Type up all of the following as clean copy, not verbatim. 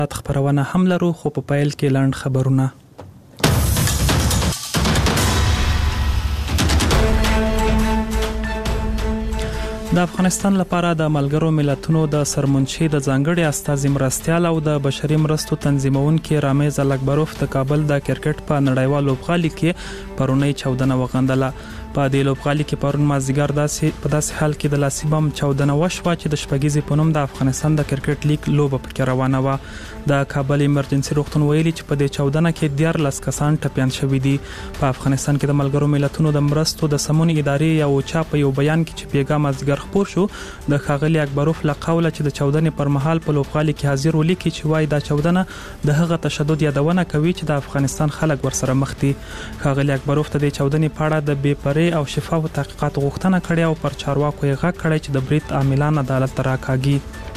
خبرونه هم لرو خو په پیل کې لاند خبرونه. د افغانستان لپاره د ملګرو ملتونو د سرمنشي د ځانګړي استازي مرستيال او د بشري مرستو تنظیمونکو رامیز الکبروف د کابل د کرکټ په نړیوال لوبغالي کې پرونی 14 وغندله. په دې لوبغالي کې پرون مازیګر په داسې حال کې د لاسي بم 14 وشوه چې د شپږیزې په نوم د افغانستان د کرکټ لیگ لوبه پکې روانه و. د کابل ایمرجنسي روغتون ویلي چې په دې 14 کې 14 کسان ټپيان شوي دي. په افغانستان کې د ملګرو ملتونو د مرستو د سمون ادارې یو چا په یو بیان کې چې پیغام مازیګر خبر شو د ښاغلي اکبروف له قوله چې د 14 پر مهال په لوبغالي کې حاضر ولیکي چې وای دا 14 د هغه تشدد یادونه کوي چې د افغانستان خلک ورسره مخ دي. ښاغلي اکبروف ته د 14 په اړه د بې پرې او شفاف تحقیقات غوښتنه کړې او پر چارواکو یې غږ کړی چې د بریټ عاملان عدالت راکاږي.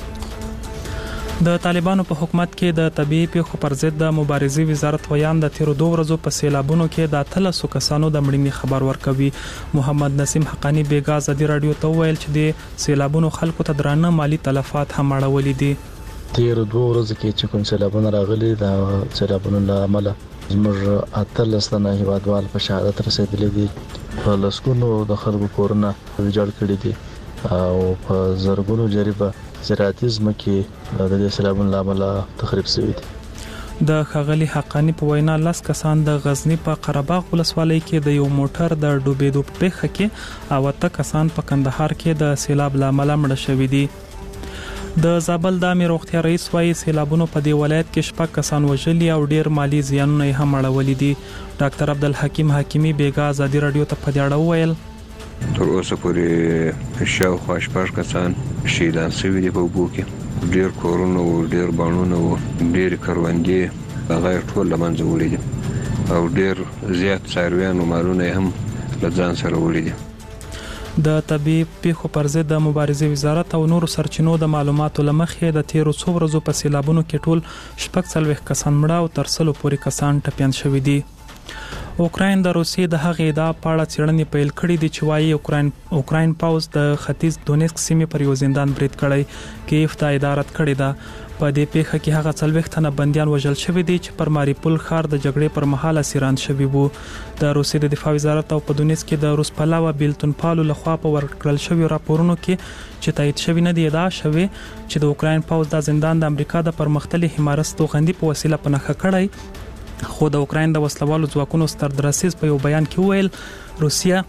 د طالبانو په حکومت کې د طبيعي پیښو پر ضد د مبارزې وزارت ویان د تیر 2 ورځو په سیلابونو کې د 13 کسانو د مړینې خبر ورکوي. محمد نسیم حقانی بیګا ازادي رادیو ته ویل چې د سیلابونو خلکو ته درانه مالی تلفات هم اړولې دي. تیر 2 ورځې کې چې کوم سیلابونه راغلي د سیلابونو له امله زموږ 18 تنه هیوادوال په شهادت رسیدلي دي. په لسګونو د خلکو کورونه ویجاړ کړي دي او په زرګونو جریبه زراعتي ځمکې د دې سیلابونو له امله تخریب شوي دي. د ښاغلي حقانی په وینا 10 کسان د غزنی په قرهباغ ولسوالۍ کې د یو موټر د ډوبېدو په پیښه کې او 8 کسان په کندهار کې د سیلاب له امله مړه شوي دي. د زابل د امیر روغتیا رئیس وايي سیلابونو په دې ولایت کې 6 کسان وژلي او ډیر مالی زیانونه هم اړولي دي. ډاکټر عبدالحکیم حکیمی بیګا ازادي رادیو ته په دې اړه وویل تر اوسه پورې شاوخوا 6 کسان شهیدان شوي دي په اوبو کې. ډیر کورونه او ډیر بانونه او ډیر کروندې غیر ټول لمنځه وړي دي او ډیر زیات څارویان او مالونه هم له ځان سره وړي دي. د طبي پیښو پر ضد د مبارزې وزارت او نورو سرچینو د معلوماتو لمخې د تیر 2 ورځو په سیلابونو کې ټول 14 کسان مړه او تر 100 پورې کسان ټپيان شوي دي. اوکراین د روسیې د هغې ادعا په اړه څېړنې پیل کړې دي چې وايي اوکراین پاوز د ختیځ دونیسک سیمې پر یو زندان برید کړی. کیف دا اداره کړې ده. په دې پیښه کې هغه 40 تنه بنديان وژل شوي دي چې پر ماریپول ښار د جګړې پر مهال اسیران شوي وو. د روسیې د دفاع وزارت او په دونیسک کې د روس پلاوه بیلتون پالو لخوا په ورکړل شوی راپورونو کې چې تایید شوی نه دی ادعا شوی چې د اوکراین پاوز د زندان د امریکا د پرمختللي حمایت توغندي په وسیله پنهخه کړی. خو د اوکراین د وسلوالو ځواکونو ستردرسیز په یو بیان کې ویل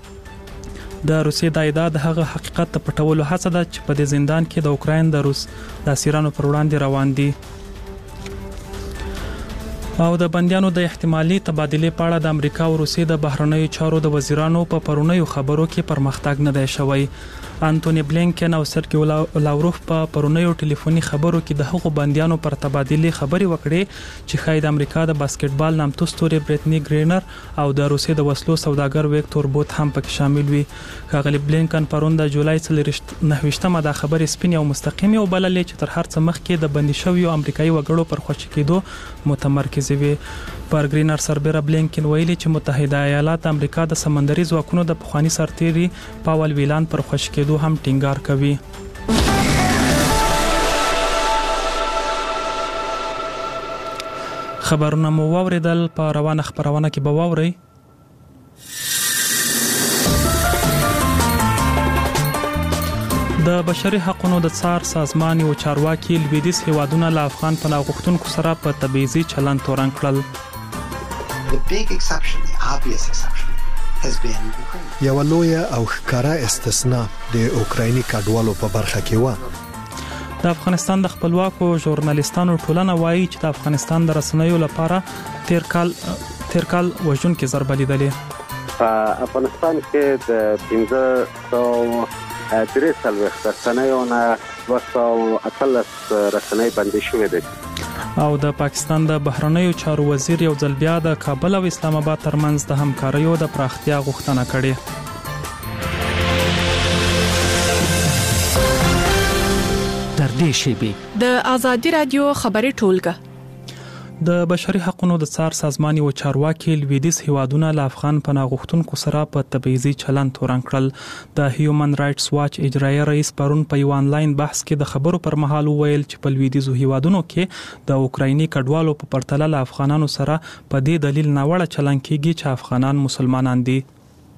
روسیې د ادعا د هغه حقیقت ته پټولو هڅه ده چې په دې زندان کې د اوکراین د روس د اسیرانو پر وړاندې روان دي. او د بنديانو د احتمالي تبادله په اړه د امریکا او روسیې د بهرنیو چارو د وزیرانو په پرونیو خبرو کې پرمختګ نه دی شوی. انټونی بلینکن او سرګي لاوروف په پرونیو ټلیفوني خبرو کې د هغو بنديانو پر تبادله خبري وکړي چې شاید امریکا د باسکټبال نامتو ستوري بریټنی ګرینر او د روسیې د وسلو سوداګر ویکټور بوت هم پکې شامل وي. ښاغلي بلینکن پرون د جولای 29مه د خبرې سپین او مستقیم او بللې چې تر هر څه مخکې د بندي شویو امریکایي وګړو پر خوشی کېدو متمرکز وي. پر ګرینر سربېره بلینکن ویلي چې متحده ایالات امریکا د سمندري ځواکونو د پخوانی سرتیري پاول ویلان پر خوشی کېدو هم ټینګار کوي. خبرونه مو واوریدل. په روانه خبرونه کې به واورئ د بشري حقوقو د څار سازمان او چارواکي لویدیځ هیوادونه له افغان پناه غوښتونکو سره په تبعیضي چلند تورن کړل. یو لوی او ښکارا استثناء د اوکرایني کډوالو په برخه کې و. د افغانستان د خپلواکو ژورنالیستانو ټولنه وایي چې د افغانستان د رسنیو لپاره تیر کال وژونکې ضربه لیدلې. په افغانستان کې د 15 رسنیونه 218 رسنۍ بندي شوې دي. او د پاکستان د بهرنیو چارو وزیر یو ځل بیا د کابل او اسلام آباد ترمنځ د همکاریو د پراختیا غوښتنه کړې. در دې شیبې د ازادي رادیو خبري ټولګه د بشري حقوقو د څار سازمان او چارواکي لویدیز هیوادونه له افغان پناه غوښتونکو سره په تبعیضي چلند تورن کړل. د هیومن رائټس واچ اجرایي رئیس پرون په یو آنلاین بحث کې د خبرو پر مهال وویل چې په لویدیزو هیوادونو کې د اوکرایني کډوالو په پرتله له افغانانو سره په دې دلیل ناوړه چلند کیږي چې افغانان مسلمانان دي.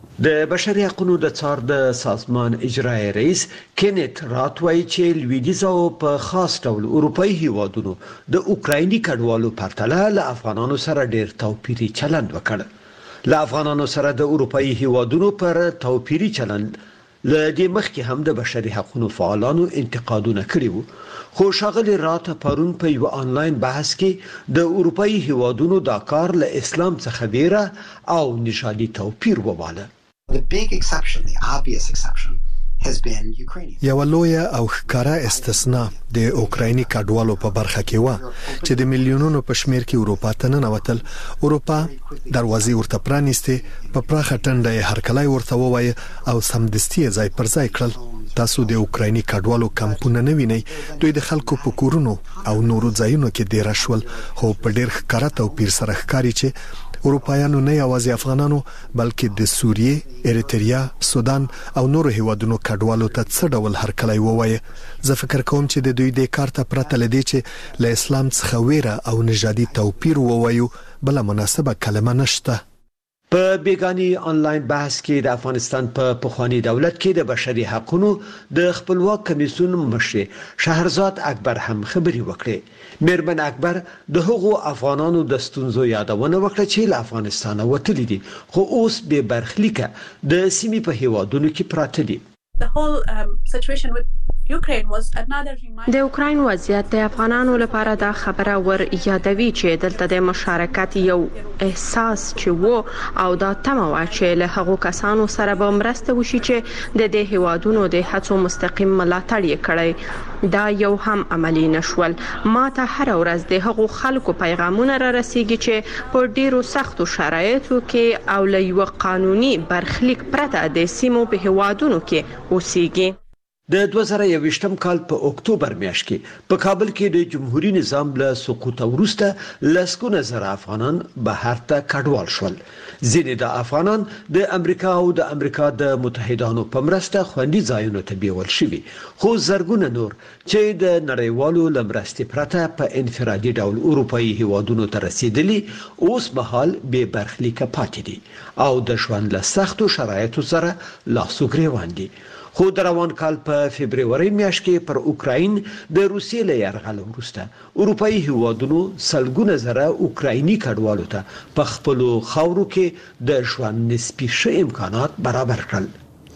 د بشري حقوقو د څار د سازمان اجرایي رئیس کینیت راتوي چې لویدیز او په خاص ډول اروپאי هیوادونو د اوکرایني کډوالو پرتله له افغانانو سره ډیر توپیري چلند وکړ. له افغانانو سره د اروپאי هیوادونو پر توپیري چلند له دې مخکې هم د بشري حقوقو فعالانو انتقادونه کړي وو. خو شاغلي رات پرون په یو آنلاین بحث کې د اروپאי هیوادونو دا کار له اسلام څخه ویره او نژادي توپیر وواله. The big exception, the obvious exception, has been Ukrainian. یو لویه او ښکاره استثناء د اوکرایني کډوالو په برخه کې و چې د میلیونونو په شمیر کې اروپا ته ننوتل. اروپا دروازې ورته پرانیستې، په پراخه ټنډه یې هرکلی ورته ووایه او سمدستي ځای پر ځای کړل. تاسو د اوکرایني کډوالو کمپونه نه وینئ، دوی د خلکو په کورونو او نورو ځایونو کې ډیر شول، خو په ډیر ښکاره توپیر سره ښکاري چې اروپایانو نه یوازې افغانانو بلکې د سوریې، اریتریا، سودان او نورو هیوادونو کډوالو ته څه ډول هرکلی ووایه. زه فکر کوم چې د دوی د کار ته پرته لدی چې له اسلام څخه ویره او نژادي توپیر ووایو بل مناسبه کلمه نشته. په بیگانی آنلاین بحث کې د افغانستان په پخوانی دولت کې د بشري حقوقو د خپلواک کمیسیون مشر شهرزاد اکبر هم خبري وکړه. میرمن اکبر د هغو افغانانو د ستونزو یادونه وکړه چې له افغانستان وتلي دي خو اوس به برخلیکه د سیمې په هیوادونو کې پراته دي. The whole situation with Ukraine was another reminder. د اوکراین وضعیت د افغانانو لپاره دا خبره ور یادوي چې دلته د مشارکت یو احساس چې وو او دا تمه وا چې له هغو کسانو سره به مرسته وشي چې د دې هیوادونو د هڅو مستقیم ملاتړ یې کړی. دا یو هم عملی نشول. ما ته هر ورځ د هغو خلکو پیغامونه را رسیږي چې په ډیرو سختو شرایطو کې او له یو قانوني برخلیک پرته د سیمو په هیوادونو کې اوسېږي. د 2021م کال په اکتوبر میاشت کې په کابل کې د جمهوریت نظام له سقوط وروسته لسګونه زره افغانان بهر ته کډوال شول. ځینې د افغانان د امریکا او د امریکا د متحدانو په مرسته خوندي ځایونو ته بیول شوي، خو زرګونه نور چې د نړیوالو لمرستې پرته په انفرادي ډول اروپאי هیوادونو ته رسیدلي اوس مهال به برخلیکه پاتې دي او د ژوند له سختو شرایطو سره لاسو ګریوان دي. خو د روان کال په فبرवरी میاشت کې پر اوکراین د روسیې له یرغل وروسته اروپאי هیوادونو سلګونه زره اوکرایني کډوالو ته په خپل خاورو کې د ژوند نسبي ښه امکانات برابر کړل.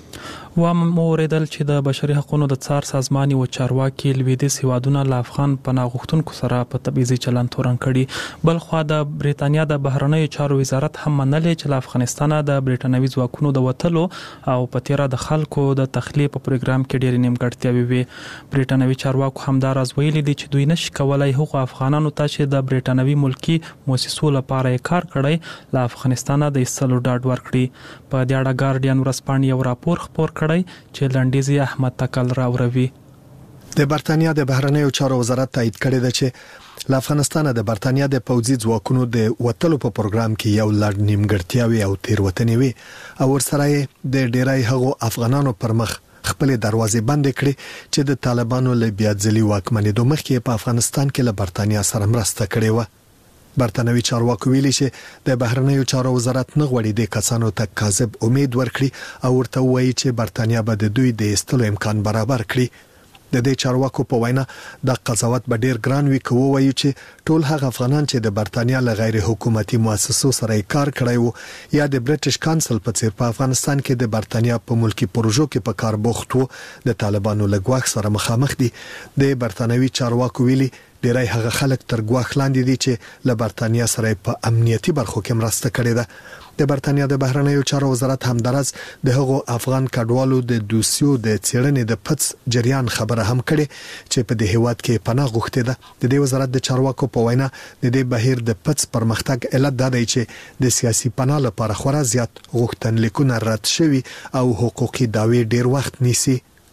و موریدل چې د بشري حقوقو د څار سازمان او چارواکي لویدیز هیوادونه له افغان پناه غوښتونکو سره په تبعیضي چلند تورن کړي. بل خو د بریټانیا د بهرنیو چارو وزارت هم منلې چې له افغانستان د بریټانوي ځواکونو د وټلو او په تیره د خلکو د تخلیه په پروګرام کې ډېر نیمګړتیاوې وي. بریټانوي چارواکو هم دا راز ویلي دي چې دوی نشي کولای هغو افغانانو ته چې د بریټانوي ملکی مؤسسو لپاره کار کړی له افغانستان د ایستلو ډاډ ورکړي. په دې اړه ګارډین ورځپاڼې یو راپور خپور کړی چې لنډیزي احمد تکل راوروي. د برتانیا د بهرنیو چارو وزارت تایید کړی دی چې له افغانستان د برتانیا د پوځي ځواکونو د وټلو په پروګرام کې یو لړ نیمګړتیاوې او تیروتنې وي او ورسره د ډیری هغو افغانانو پر مخ خپل دروازې بند کړي چې د طالبانو له بیا ځلي واکمنېدو مخکې په افغانستان کې له برتانیا سره مرسته کړې و. برتانوي چارواکو ویلي چې د بهرنیو چارو وزارت نه غوړي د کسانو ته کاذب امید ورکړي او ورته وایي چې برتانیا به د دوی د ایستلو امکان برابر کړي. د دې چارواکو په وینا د قضاوت به ډیر ګران وي کوو وایي چې ټول هغه افغانان چې د برتانیا له غیر حکومتي مؤسسو سره کار کړی وو یا د برټش کانسل په څیر په افغانستان کې د برتانیا په ملکی پروژو کې په کار بوخت وو د طالبانو له ګواښ سره مخامخ دي. د برتانوي چارواکو ویلي ډیری هغه خلک تر ګواښ لاندې دي چې له برتانیا سره په امنیتي برخو کې مرسته کړې ده. د برتانیا د بهرنیو چارو وزارت هم درز د هغو افغان کډوالو د دوسیو د څېړنې د پڅ جریان خبره هم کړي چې په دې هیواد کې پناه غوښتي ده. د دې وزارت د چارواکو په وینا د دې بهیر د پڅ پرمختګ علت دا دی چې د سیاسي پناه لپاره خورا زیات غوښتنلیکونه رد شوي او حقوقي دعوی ډیر وخت نیسي.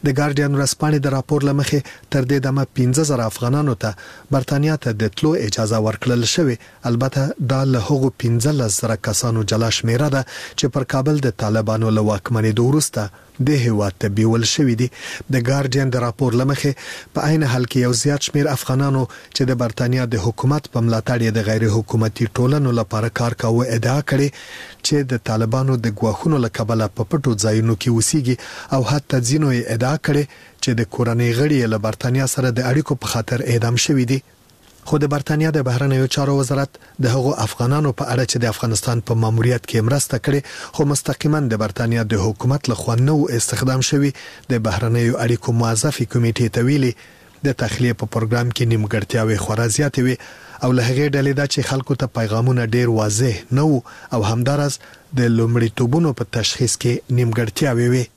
د ګارډین ورځپاڼې د راپور لمخې تر دې دمه 15000 افغانانو ته برتانیا ته د تلو اجازه ورکړل شوې البته دا له هغو 15000 کسانو جلا شمیره ده چې پر کابل د طالبانو له واکمنۍ وروسته د هیواد ته بیول شوې دي د ګارډین د راپور لمخې په عین حال کې یو زیات شمیر افغانانو چې د برتانیا د حکومت په ملاتړ د غیر حکومتي ټولنو لپاره کار کاوه ادعا کړې چې د طالبانو د ګواښونو لکبله په پټو ځایونو کې وسیږي او حتی ځینو ادعا کړې چې د کورنۍ غړي له برتانیا سره د اړیکو په خاطر اعدام شوي دي خو د برتانیا د بهرنیو چارو وزارت د هغو افغانانو په اړه چې د افغانستان په ماموریت کې مرسته کړې خو مستقیما د برتانیا د حکومت لخوا نو استخدام شوی د بهرنیو اړیکو موظفي کمیټې ته ویلي د تخلیه په پروګرام کې نیمګړتیاوې خورا زیاتې وي او له هغې ډلې دا چې خلکو ته پیغامونه ډیر واضح نه وو او همدارس د لومړیتوبونو په تشخیص کې نیمګړتیاوې وي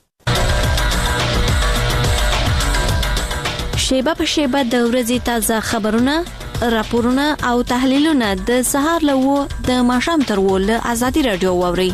شیبه په شیبه د ورځې تازه خبرونه راپورونه او تحلیلونه د سهار له د ماښام تر له ازادي رادیو واوري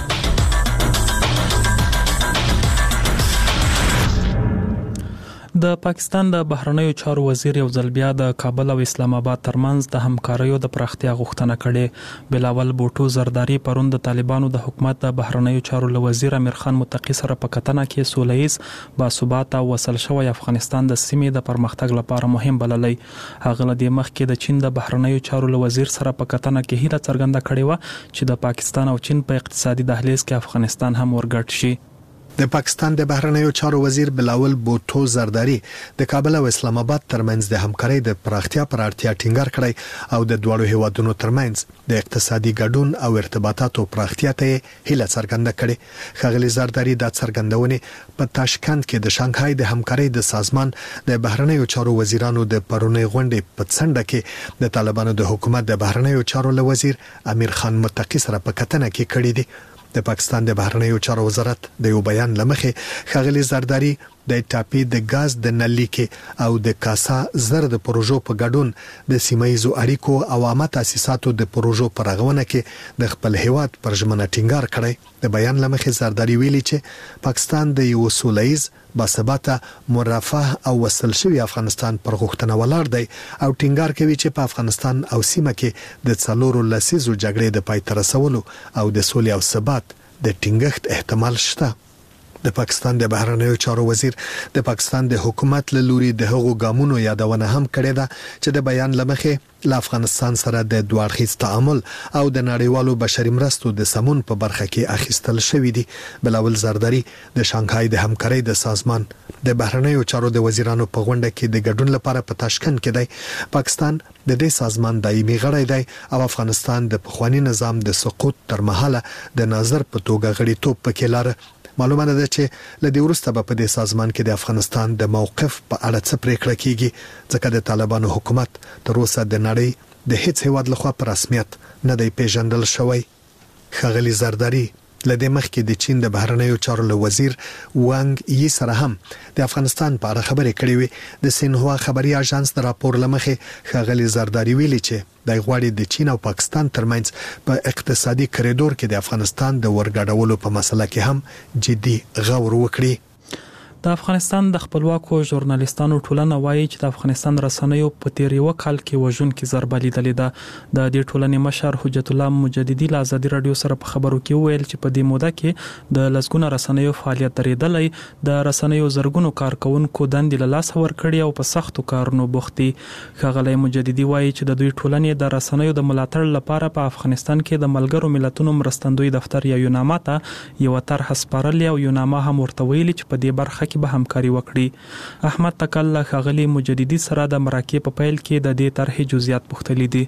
د پاکستان د بهرنیو چارو وزیر یو ځل بیا د کابل او اسلام آباد ترمنځ د همکاریو د پراختیا غوښتنه کړې بلاول بوټو زرداری پرون د طالبانو د حکومت د بهرنیو چارو له وزیر امیر خان متقی سره په کتنه کې سولهییز باثباته وصل شوی افغانستان د سیمې د پرمختګ لپاره مهم بللی هغه له دې مخکې د چین د بهرنیو چارو له وزیر سره په کتنه کې هیله څرګنده کړې و چې د پاکستان او چین په اقتصادي دهلیز کې افغانستان هم ورګډ شي د پاکستان د بهرنیو چارو وزیر بلاول بوټو زرداری د کابل او اسلام آباد ترمنځ د همکارۍ د پراختیا پر اړتیا ټینګار کړی او د دوړو هیوادونو ترمنځ د اقتصادي ګډون او ارتباطاتو پراختیا ته هیله څرګنده کړې ښاغلي زرداری د څرګندونې په تاشکند کې د شانګهای د همکارۍ د سازمان د بهرنیو چارو وزیرانو د پرونی غونډې په څنډه کې د طالبانو د حکومت د بهرنیو چارو له وزیر امیر خان متقی سره په کتنه کې کړې دي د پاکستان د بهرنیو چارو وزارت د یو بیان لمخې ښاغلي زرداری د ټاپي د غاز د نلي کې او د کاسا زر د پروژو په ګډون د سیمایي اړیکو او عامه تاسیساتو د پروژو په رغونه کې د خپل هیواد پر ژمنه ټینګار کړی د بیان لمخې زرداری ویلي چې پاکستان د یو سولهییز باثباته مرفه او وصل شوی افغانستان پر غوښتنه ولاړ دی او ټینګار کوي چې په افغانستان او سیمه کې د څلورو لسیزو جګړې د پای ته رسولو او د سولې او ثبات د ټینګښت احتمال شته د پاکستان د بهرنیو چارو وزیر د پاکستان د حکومت له لوري د هغو ګامونو یادونه هم کړې ده چې د بیان لمخې له افغانستان سره د دوه اړخیز تعامل او د نړیوالو بشري مرستو د سمون په برخه کې اخیستل شوې دي بلاول زرداری د شانګهای د همکارۍ د سازمان د بهرنیو چارو د وزیرانو په غونډه کې د ګډون لپاره په تاشکند کې دی پاکستان د دې سازمان دایمي غړی دی او افغانستان د پخوانی نظام د سقوط تر مهاله د ناظر په توګه غړیتوب پکې لاره معلومه ده چې لدې وروسته په دې سازمان کې د افغانستان د موقف په اړه څه پریکړه کیږي ځکه د طالبانو حکومت تر اوسه د نړۍ د هیڅ هیواد لخوا په رسمیت نه دی پیژندل شوی ښاغلي زرداری لدې مخکې د چین د بهرنیو چارو له وزیر وانګ یي سره هم د افغانستان په اړه خبرې کړې وي د سینهوا خبري اژانس د راپور لمخې ښاغلي زرداری ویلي چې د غواړي د چین او پاکستان ترمنځ په اقتصادي کریډور کې د افغانستان د ورګډولو په مسله کې هم جدي غور وکړي د افغانستان د خپلواکو ژورنالیستانو ټولنه وایي چې د افغانستان رسنیو په تیر یو کال کې وژونکې ضربه لیدلې ده د دې ټولنې مشر حجت الله مجددي له ازادي رادیو سره په خبرو کې ویل چې په دې موده کې د لسګونه رسنیو فعالیت درېدلی د رسنیو زرګونو کارکونکو دندې له لاسه ورکړي او په سختو کارونو بوخت دي ښاغلی مجددي وایي چې د دوی ټولنې د رسنیو د ملاتړ لپاره په افغانستان کې د ملګرو ملتونو مرستندوی دفتر یا یوناما ته یو طرح سپارلې او یوناما هم ورته ویلي چې په دې برخه کې به همکاري وکړي احمد تکل ښاغلي مجددي سره د مراکې په پیل کې د دې طرحې جزئیات پوښتلي دي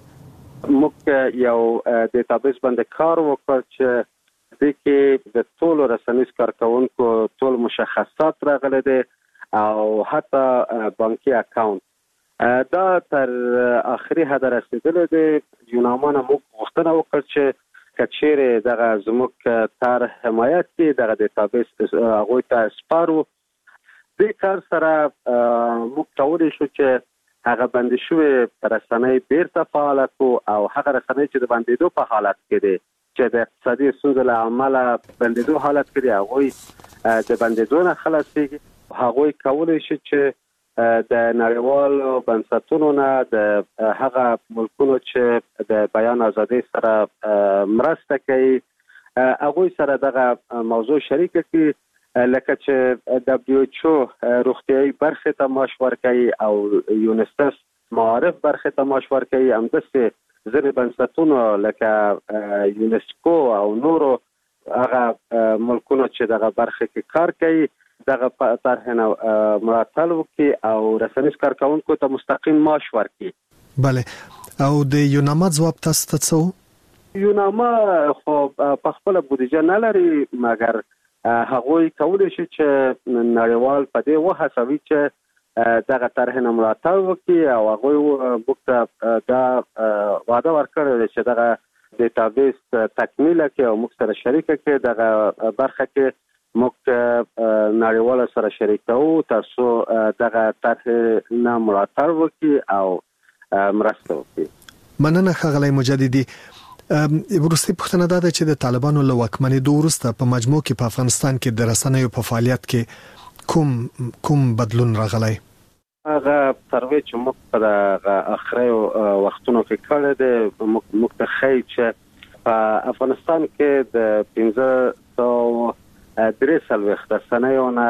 موږ یو ډیټابیس باندې کار وکړ چې د کې د ټولو رسنیز کارکونکو ټول مشخصات راغلي دي او حتی بانکي اکاونټ دا تر اخري حد رسیدلی دی یوناما نه موږ غوښتنه وکړ چې کچېره دغه زموږ تر حمایت کې دغه ډیټابیس هغوی ته سپارو د کار سره موږ کولی شو چې هغه بندي شوې رسنۍ بیرته فعال کړو او هغه رسنۍ چې د بندیدو په حالت کې دي چې د اقتصادي ستونزو له امله بندیدو حالت کې دي هغوی د بندیدو نه خلاصېږي هغوی کولی شي چې د نړیوالو بنسټونو نه د هغه ملکونو چې د بیان ازادي سره مرسته کوي هغوی سره دغه موضوع شریک کړي لکه چې WHO روغتیايي برخه ته معاش ورکوي او یونیسف معارف برخه ته معاش ورکوي همداسې ځینې بنسټونه لکه یونسکو او نورو هغه ملکونو چې دغه برخه کې کار کوي دغه طرح نه ملاتړ وکړي او رسنیز کارکونکو ته مستقیم معاش ورکړي. بله او د یوناما ځواب تاسو ته څه؟ یوناما خو په خپل بودیجه نه لري مګر هغوی کولی شي چې نړیوال په دې وهڅوي چې دغه طرح نه ملاتړ وکړي او هغوی موږ ته دا وعده ورکړې چې دغه ډیټابیس تکمیل کړي او موږ سره شریک کړي دغه برخه کې موږ نړیوال سره شریکو تاسو دغه طرح نه ملاتړ وکړي او مرسته وکړي. مننه ښاغلی مجددي. وروستي پوښتنه ده چې د طالبانو له واکمنېدو وروسته په مجموع کې په افغانستان کې د رسنیو په فعالیت کې کوم بدلون راغلی؟ هغه سروې چې موږ په اخري وختونو کې کړی دی موږ ته ښیي چې په افغانستان کې د 1530 رسنیونه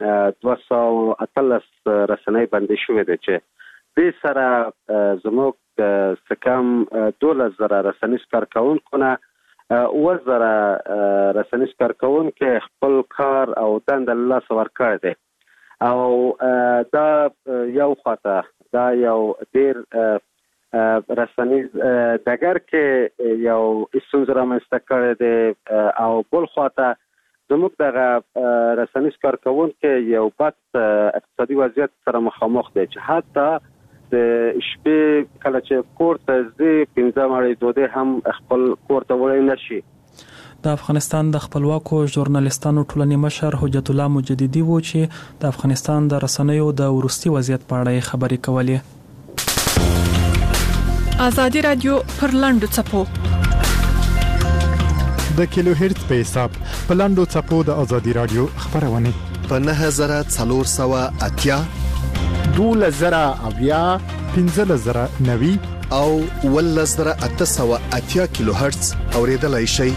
218 رسنۍ بندي شوې دي چې دې سره زموږ سکم 12000 رسنیز کارکونکو نه 1000 رسنیز کارکونکو خپل کار او دنده له لاس ورکړی دی او دا یو خاطر دا یو ډیر رسنیز دګر کې یو استونزه رامنځته کړی دی او بل خاطر زموږ دغه رسنیز کارکونکو یو بد اقتصادي وضعیت سره مخامخ دی چې حتی د شپې کله چې کور ته ځي 15 مړۍ دوده هم خپل کور ته وړي نشي. د افغانستان د خپلواکو ژورنالیستانو ټولنې مشر حجت الله مجددي و چې د افغانستان د رسنیو د ورستي وضعیت په اړه خبرې کولې. آزادي رادیو پر لاندو چپو د کیلو هرتز په حساب په لاندو چپو د آزادي رادیو خبرونه په 9480 2000 1590 او 1880 کیلو هرتز اوریدلای شي.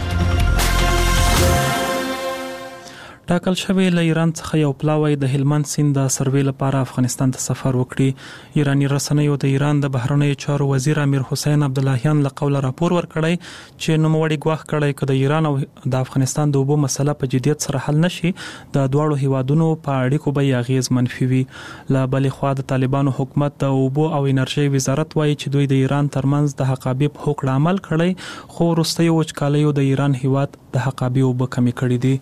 ټاکل شوی له ایران څخه یو پلاوی د هلمند سیند د سروې لپاره افغانستان ته سفر وکړي. ایرانی رسنیو د ایران د بهرنیو چارو وزیر امیر حسین عبداللهیان له قوله راپور ورکړی چې نوموړي ګواښ کړی چې د ایران او د افغانستان د اوبو مسله په جدیت سره حل نشي د دواړو هیوادونو په اړیکو به اغیز منفي وي. له بلې خوا د طالبانو حکومت د اوبو او انرژي وزارت وایي چې دوی د ایران ترمنځ د حقابې په هوکړه عمل کړی خو وروستیو وچکالیو د ایران هیواد د حقابې اوبه کمی کړې دي.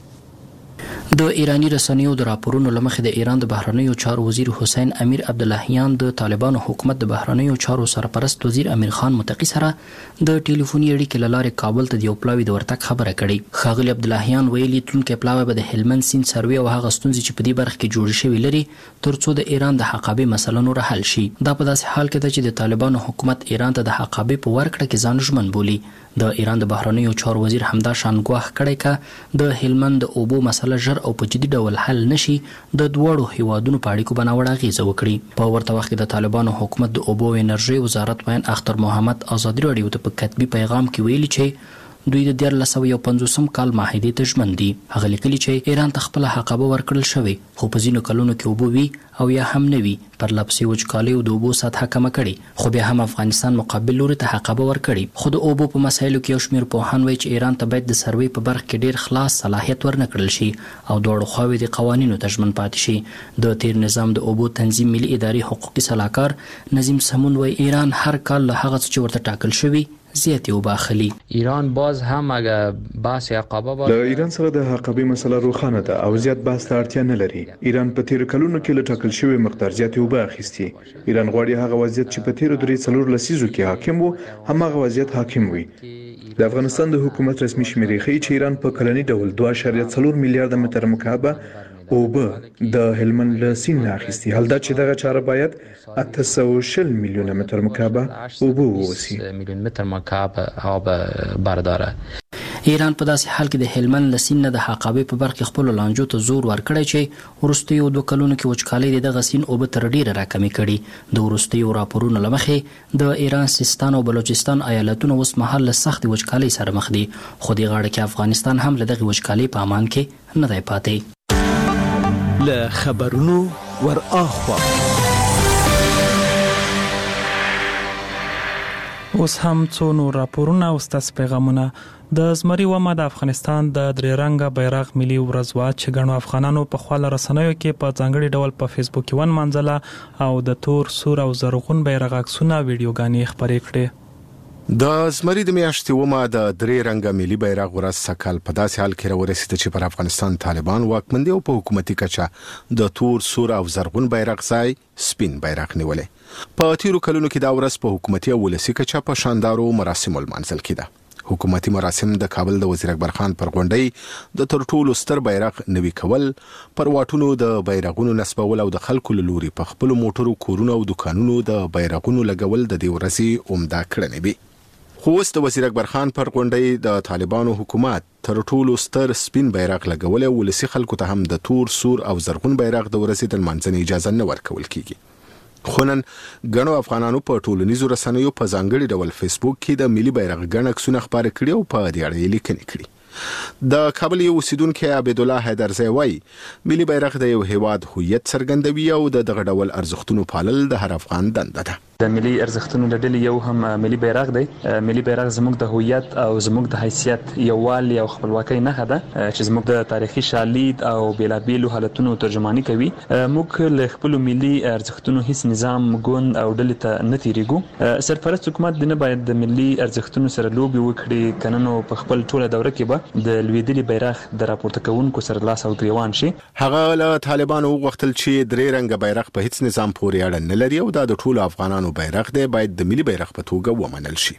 د ایرانی رسنیو د راپورونو لمخې د ایران د بهرنیو چارو وزیر حسین امیر عبداللهیان د طالبانو حکومت د بهرنیو چارو سرپرست وزیر امیر خان متقی سره د ټلیفوني اړیکې له لارې کابل ته د یو پلاوی د ورتګ خبره کړې. ښاغلي عبداللهیان ویلي تلونکی پلاوی به د هلمند سیند سروې او هغه ستونزې چې په دې برخه کې جوړې شوې لري ترڅو د ایران د حقابې مسله نور حل شي. دا په داسې حال کې ده چې د طالبانو حکومت ایران ته د حقابې په ورکړه کې ځان ژمن بولي. د ایران د بهرنیو چارو وزیر همدا شان ګواښ کړی چې د هلمند د اوبو مسله ژر او په جدي ډول حل نشي د دوړو هیوادونو په اړیکو بناوړه اغیزه وکړي. په ورته وخت کې د طالبانو حکومت د اوبو او انرژي وزارت وین اختر محمد آزادي رادیو ته په کتبي پیغام کې ویلي چې دوی د 1950 کال معاهدې ته ژمن دي. هغه لیکلي چې ایران ته خپل حقابه ورکړل شوی خو په ځینو کلونو کې اوبو وي او یا هم نه وي پر لپسې وچکالي او د اوبو سطحه کمه کړي خو بیا هم افغانستان مقابل لوري ته حقابه ورکړي. خو د اوبو په مسایلو کې یو شمېر پوهان وایي چې ایران ته باید د سروې په برخه کې ډیر خلاص صلاحیت ورنکړل شي او دواړو خواوې د قوانینو ته ژمن پاتې شي. د تیر نظام د اوبو تنظیم ملي ادارې حقوقي سلاکار نظیم سمون وایي ایران هر کال له هغه څه چې ورته ټاکل شوی زیاتې اوبه اخلي. ایران باز هم اگه بحث حقابه باشه د ایران سره د حقابې مسله روښانه ده او زیات بحث ته اړتیا نه لري. ایران په تیر کلونو کې له ټاکل شوی مقدار زیاتې اوبه اخیستي. ایران غواړي هغه وضعیت چې په تیر 3 لسیزو کې حاکم وو همغه وضعیت حاکم وي. د افغانستان د حکومت رسمي شمیرې ښیي چې ایران په کلني ډول 2.4 میلیارډ متر مکعب اوبه د هلمند له سیند نه اخیستي. حال دا چې دغه چاره باید 860 میلیون متر مکعب اوبه ووسی. میلیون متر مکعب آب برداره. ایران په داسې حال کې د هلمند له سیند نه د حقابې په برخه خپل لانجو ته زور ورکړی چې وروستیو 2 کلونو کې وچکالۍ د دغه سیند اوبه تر ډیره راکمې کړي. د وروستیو راپورونو له مخې د ایران سیستان او بلوچستان ایالتونه اوس مهال له سختې وچکالۍ سره مخ دي، خو دې غاړه کې افغانستان هم له دغې وچکالۍ په امان کې نه دی پاتې. له خبرونو ور اخوا اوس هم څو نور راپورونه او ستاسو پیغامونه. د زمري ومه د افغانستان د درې رنګه بیرغ ملي ورځ وا چې ګڼو افغانانو په خپل رسنیو کې په ځانګړي ډول په فیسبوک کې ونمانځله او د تور سور او زرغون بیرغ عکسونه ویډیوګانې خپرې کړې. د زمري د میاشتې ومه د درې رنګه ملي بیرغ ورځ سکهال په داسې حال کې راورسېده چې پر افغانستان طالبان واکمن دي او په حکومتي کچه د تور سور او زرغون بیرغ ځای سپین بیرغ نیولې. په تیرو کلونو کې دا ورځ په حکومتي او ولسي کچه په شاندارو مراسمو لمانځل کېده. حکومتي مراسم د کابل د وزیر اکبر خان پر غونډۍ د تر ټولو ستر بیرغ نوي کول، پر واټونو د بیرغونو نصبول او د خلکو له لوري په خپل موټرو، کورونو او دکانونو د بیرغونو لګول د دې ورځې عمده کړنې وي. خو اوس د وزیر اکبر خان پر غونډۍ د طالبانو حکومت تر ټولو ستر سپین بیرغ لګول او ولسي خلکو ته هم د تور سور او زرغون بیرغ د ورځې د لمانځنې اجازه نه ورکول کیږي. خو نن ګڼو افغانانو په ټولنیزو رسنیو په ځانګړي ډول فیسبوک کې د ملي بیرغ ګڼ عکسونه خپاره کړي او په دې اړه یې لیکنې کړي. د کابل یو اوسیدونکی عبدالله حیدرزی وایي ملي بیرغ د یو هیواد هویت څرګندوي او د دغه ډول ارزښتونو پالل د هر افغان دنده ده. د ملي ارزښتونو له ډلې یو هم ملي بیرغ دی. ملي بیرغ زموږ د هویت او زموږ د حیثیت یووالي او خپلواکۍ نښه ده چې زموږ د تاریخي شالید او بیلابیلو حالتونو ترجماني کوي. موږ له خپلو ملي ارزښتونو هیڅ نظام، ګوند او ډلې ته نه تیریږو. سرپرست حکومت نه باید د ملي ارزښتونو سره لوبې وکړي، کنه نو په خپل ټوله دوره کې به د لوېدلي بیرغ د راپورته کوونکو سره لاس او ګریوان شي. هغه له طالبانو وغوښتل چې درې رنګه بیرغ په هیڅ نظام پورې اړه نه لري او دا د ټولو افغانانو بیرغ دی، باید د ملي بیرغ په توګه ومنل شي.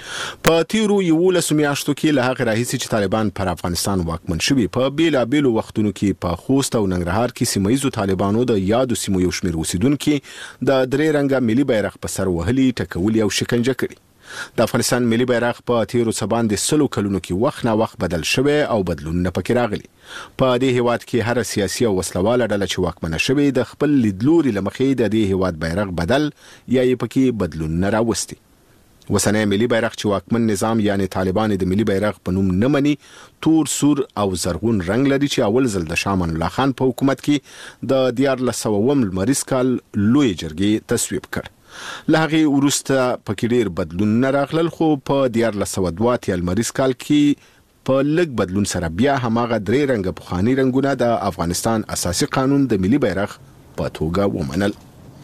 په تیرو 11 میاشتو کې له هغه راهیسې چې طالبان پر افغانستان واکمن شوي، په بیلابیلو وختونو کې په خوست او ننګرهار کې سیمه ییزو طالبانو د یادو سیمو یو شمېر اوسیدونکي د درې رنګه ملي بیرغ په سر وهلي، ټکولي او شکنجه کړي. د افغانستان ملي بیرغ په تیرو څه باندې 100 کلونو کې وخت نه وخت بدل شوی او بدلونونه پکې راغلي. په دې هیواد کې هر سیاسي او وسلواله ډله چې واکمنه شوی د خپل لیدلوري لمخې د دې هیواد بیرغ بدل یا یې پکې بدلونونه راوستي. وسنۍ ملي بیرغ چې واکمن نظام یعنی طالبان د ملي بیرغ په نوم نه مني، تور سور او زرغون رنگ لري چې اول ځل د شاه امان الله خان په حکومت کې د 1400 لمریز کال لوی جرګې تصویب کړ. له هغې وروسته پکې ډېر بدلونونه راغلل، خو په 1402 لمریز کال کې په لږ بدلون سره بیا هماغه درې رنګه پخواني رنګونه د افغانستان اساسي قانون د ملي بیرغ په توګه ومنل.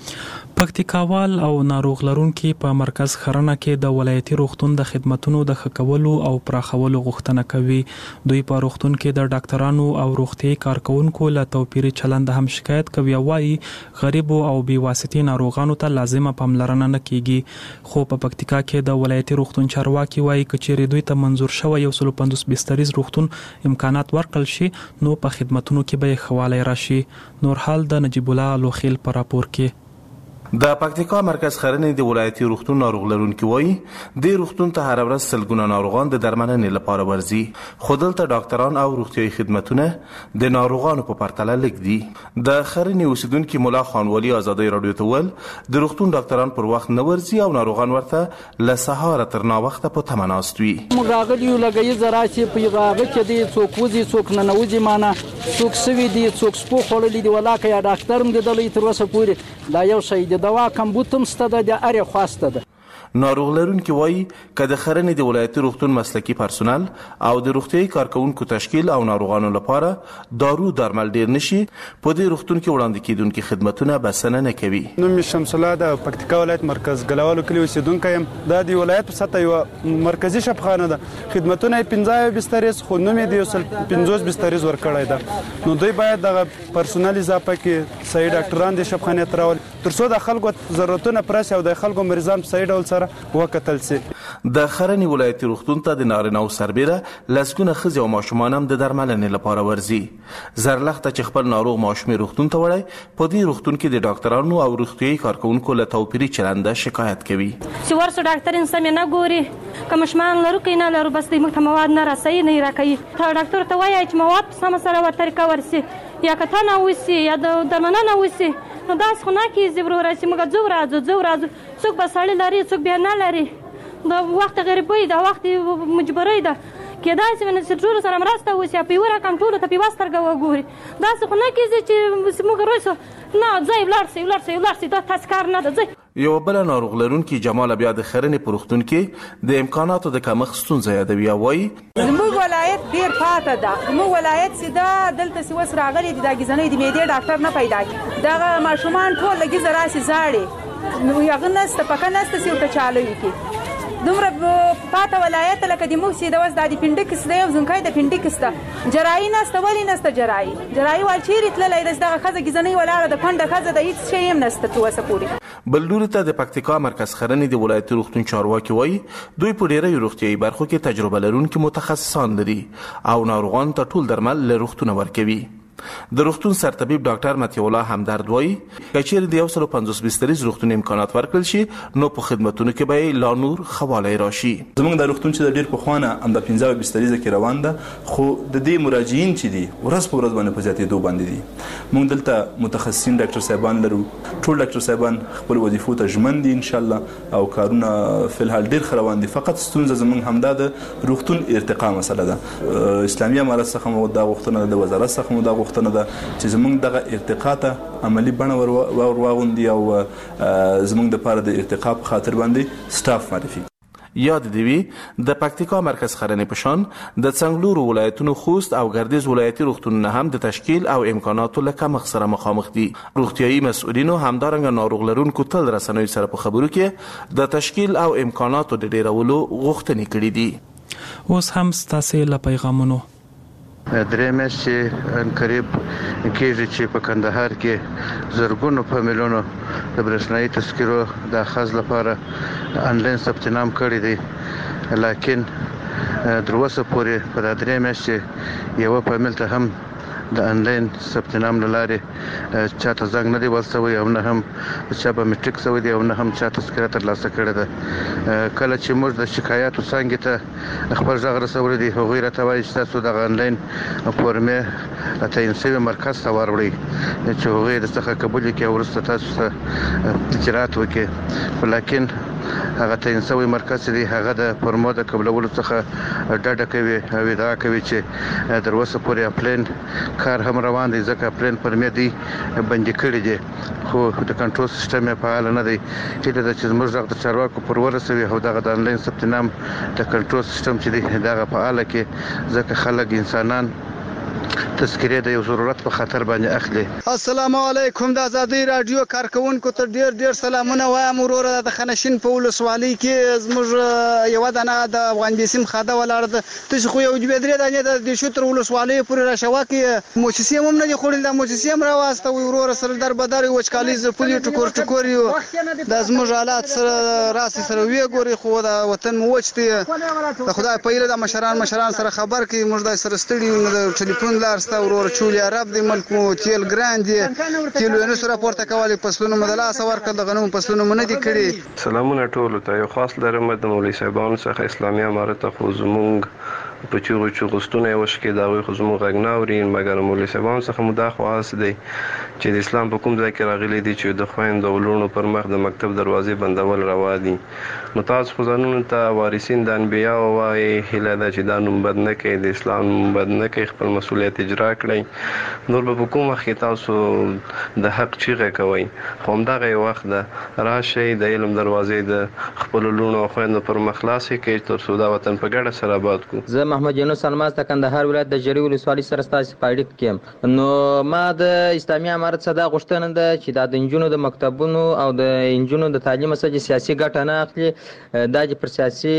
پکتیکاوال او ناروغ لرونکي په مرکز خرنه کې د ولایتي روغتون د خدماتو د ښه کولو او پراخولو غوښتنه کوي. دوی په روغتون کې د ډاکټرانو او روغتي کارکونکو له توپیري چلند هم شکایت کوي او وايي غریب او بې واسطې ناروغانو ته لازمه پاملرنه نه کیږي. خو په پکتیکا کې د ولایتي روغتون چارواکي وايي کچېرې دوی ته منظور شوی 150 بستریز روغتون امکانات ورکړل شي نو په خدماتو کې به خواله راشي. نور حال د نجیب الله لوخیل پر راپور کې. د پکتیکا مرکز خرنې د ولایتي روغتون ناروغ لرونکي وایي د روغتون ته هر ورځ سلګونه ناروغان د درملنې لپاره ورځي، خو دلته ډاکټران او روغتیايي خدمتونه د ناروغانو په پرتله لږ دي. د خرنې اوسیدونکي مولا خان ولی ازادي رادیو ته ول د روغتون ډاکټران پر وخت نه ورځي او ناروغان ورته له سهار تر ناوخته په تمه ناست وي. مغاغلی لګي زراعتي په هغه کې دي څوک وځي څوک نه نوځي، معنا څوک سوي دي څوک سپو خړلې دي، ولاکه یا ډاکټر هم دلې تر وسه پورې دا یو شی دوا کمبوتم ستده د اره خواسته ده. ناروغ لرونکي وایي که د خرنې د ولایتي روغتون مسلکي پرسونل او د روغتیايي کارکونکو تشکیل او ناروغانو لپاره دارو درمل ډیر نشي، په دې روغتون کې وړاندې کیدونکي خدمتونه بسنه نه کوي. نوم شمس الله د پکتیکا ولایت مرکز ګلوالو کلی اوسیدونکی یم. دا د ولایت په سطح یو مرکزی شفاخانه ده، خدمتونه 15 بستریز خو نوم یې 50 بستریز ورکړی ده. نو دوی باید د پرسونل اضافه کې صحیح ډاکټران د شفاخانه تراول ترڅو د خلکو ضرورتونه پرس او د خلکو مریضان په صحیح ډول سره وکتل سي. د خرنې ولایتي روغتون ته د نارینه او سربیره لسګونه ښځې او ماشومان هم د درملنې لپاره ورځي. زرلخته چې خپل ناروغ ماشومې روغتون ته وړی، په دې روغتون کې د ډاکټرانو او روغتیايي کارکونکو له توپیري چلنده شکایت کوي. چې ورسو ډاکټر انسان نه ګوري، کوم شمان لرو کې نه لرو بس د موږ ته مواد نه راسي نه راکوي ته ډاکټر ته وایي چې مواد سم سره ورته ریکور یا کتنه وسی یا د درملنه وسی نو داس خو نه کیږي وروره چې موږ ځو راځو څوک به سړی لري څوک بیا نه لري د وخت غریبۍ د وخت مجبورۍ ده کېدای شي چې ټول سره مرسته وشي په یو رقم ټول ته په واسترګه وګوري داس خو نه کیږي چې موږ روسو نه ځای ولارسي دا تاسو کار نه ده یو بل ناروغ لرونکي جمال بیا د خرنې پروختون کې د امکاناتو د کمښت ستونزه یادوي او وایي زموږ ولایت ډیر پاته ده زموږ ولایت سیده دلته سی وس راغلي د ګیزنې د میډیا ډاکټر نه پیدا کی دا ماشومان ټول لګي زراسي زاړي نو یغه نست پکې نست سی ته چالوي کی دومره پاته ولایت لکه د موږ سیده وس د پینډیکس دی او زنکای د پینډیکس ده جراحي نسته ولی نسته جراحي وال چیرې تللی دغه خزه ګیزنې ولاړه د کونډه خزه د هیڅ شی هم نسته توسه پوری بل لوري ته د پکتیکا مرکز خرنې د ولایتي روغتون چارواکي وایي دوی په ډیری روغتیايي برخو کې تجربه لرونکي متخصصان لري او ناروغان ته ټول درمل له روغتونه ورکوي د روغتون سرطبيب ډاکټر متي الله همدرد وایي کچېر د 150 بستریز روغتون امکانات ورکړل شي نو په خدماتونو کې به لا نور خواله راشي زموږ د روغتون چې د ډیر په خوانه هم د 15 بستریز کې روان ده خو د دې مراجعین چې دي ورځ په ورځ باندې په زیاتېدو باندې دي موږ دلته متخصصین ډاکټر صاحبان لرو ټول ډاکټر صاحبان خپل وظیفو ته ژمن دي ان شاء الله او کارونه فلحال ډیر روان دي فقط ستونزه زموږ همدا د روغتون ارتقا مسله ده اسلامي امارت څخه مو دا غوښتنه د وزارت څخه مو دا غوښتنه ده چې زموږ دغه ارتقا ته عملی بڼه ورواغوندي او زموږ د پاره د ارتقا په خاطر باندې سټاف معرفي یاد دی وی د پکتیکا مرکز خرنې پشان د څنګلورو ولایتونو خوست او ګردیز ولایتي روغتونونه هم د تشکیل او امکاناتو له کمښت سره مخامخ دي روغتیايي مسؤلینو همدارنګه ناروغ لرونکو تل رسنوي سره په خبرو کې د تشکیل او امکاناتو د ډیرولو غوښتنې کړې دي اوس هم ستاسو له پیغامونو درې میاشتې قریب کېږي چې په کندهار کې زرګونو په میلیونو د برېښنايي تذکرو د اخذ لپاره انلاین ثبت نام کړی دی لکن تر اوسه پورې په درې میاشتې یو په ملت هم د انلاین ثبت نام لاره چاته زنګ نه دی ولسوي او نه هم چې په میټریک سوي دی او نه هم چاته تذکره تر لاسه کړی ده کله چې موږ د شکایاتو څنګه ته خپل ځغ رسولې دي هغه راته وایي چې تاسو د انلاین فورمې ته انسوي مرکز ته وروړي چې هغه د څخه قبول کړي او ورسته تاسو اجرات وکړي ولیکن هغه ته انسوي مرکز دی هغه د فورمو د قبولولو څخه ډډه کوي او ادعا کوي چې تر اوسه پورې پلان کار هم روان دی ځکه پلان پرمې دی بندي کړی دی خو د کنټرول سیستم یې فعال نه دی چې د موږ د چارواکو پر ورسوي او دغه د انلاین ثبت نام د کنټرول سیستم چې دی دغه فعال کې ځکه خلک انسانان تذکره د یو ضرورت په خاطر باندې اخلي. السلام علیکم د آزادۍ رادیو کارکونکو ته ډیر سلامونه وایم وروره د خنشین په ولسوالۍ کې زموږ یو دانه د افغان بیسیم خاده ولاړ ده تاسو خو یو جبدري دانه د شتر ولسوالۍ پورې راشوا کې موسسې هم نه دي خورل د موسسې هم راواسته وروره سره در بدر وچکالي ز پولی ټکور یو د زموږ حالات سره راسي سره وی ګوري خو د وطن موچته خدای په اله د مشران سره خبر کې موږ د سره ستړي د ټلیفون لار ورور چولي عرب دی ملک مو تیل ګراند دی تیل نو سره پورته کوي پسلونو مدلاس ورکړه د غنوم پسلونو منه دي کړي سلامونه ټول ته یو خاص لرم د مولوی صاحبانو څخه اسلامي امارت خو زمونږ په چوغستونه وشکې دا وي خو زموږ غناورین مګر مولوی صاحبانو څخه مداخواس دی چې د اسلام په کوم ځای کې راغلي دي چې د خويند ولونو پر مخ د مکتب دروازې بندول روا دي نو تاسو خو ځانونو ته وارثین د انبیا او وايي هله دا چې دا نوم بد نه کوي د اسلام بد نه کوي خپل مسولیت اجرا کړئ نور په کومه کې تاسو د حق چیغه کوي خو همدغه وخت د راشي د علم دروازې د خپل لونو خويند پر مخ خلاصې کوي تر څو دا وطن په ګډه سره آباد کو. زه محمد یونس الماس د کندهار ولایت د جری ولسوالۍ سره ستاسو په اړیکه کې نو ما د اسلامي امارت صدا غوښتنه ده چې د انجونو د مکتبونو او د انجونو د تعلیم سره سیاسي ګټه نه اخلي دا چې پر سیاسي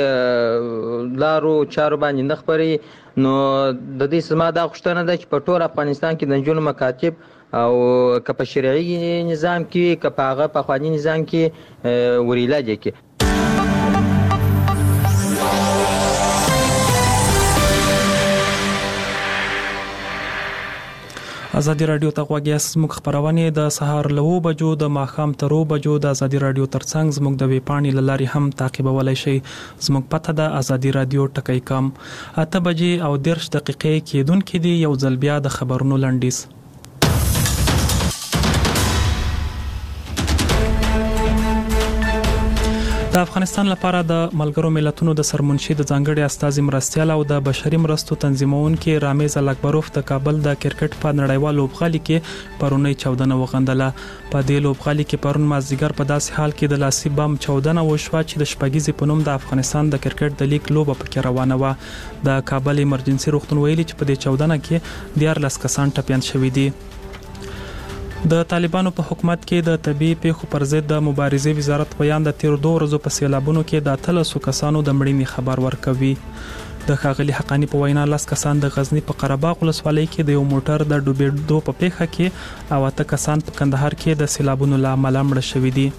لارو چارو باندې نه خبري نو د دې سما دا غوښتنه ده چې په ټول افغانستان کې د انجونو مکاتب او که په شرعي نظام کې که په هغه په قانوني نظام کې وریلا دي کې ازادي رادیو ته غوږ یاست. موږ خبرونه د سهار له 9 بجو د ماښام تر 2 بجو د ازادي رادیو ترڅنګ زموږ د ویبپاڼې لاري هم تعقیبولای شئ. زموږ پته د ازادي رادیو ټکی کام 8 بجې او 10 دقیقې کېدونکې دي. یو ځل بیا د خبرونو لنډیز. د افغانستان لپاره د ملګرو ملتونو د سرمنشي د ځانګړي استازي مرستيال او د بشري مرستو تنظیمونکو رامیز الکبروف د کابل د کرکټ په نړیوال لوبغالي کې پرونی 14 وغندله. په دې لوبغالي کې پرون مازیګر په داسې حال کې د لاسي بم 14 وشوه چې د شپږیزې په نوم د افغانستان د کرکټ د لیګ لوبه پکې روانه و. د کابل ایمرجنسي روغتون ویلي چې په دې 14 کې 14 کسان ټپيان شوي دي. د طالبانو په حکومت کې د طبيعي پیښو پر ضد د مبارزې وزارت بیان د تیر 2 ورځو په سیلابونو کې د 300 کسانو د مړینې خبر ورکوي. د ښاغلي حقانی په وینا 10 کسان د غزنی په قره باغ ولسوالۍ کې د یو موټر د ډوبېدو په پیښه کې او 8 کسان په کندهار کې د سیلابونو له امله مړه شوي دي.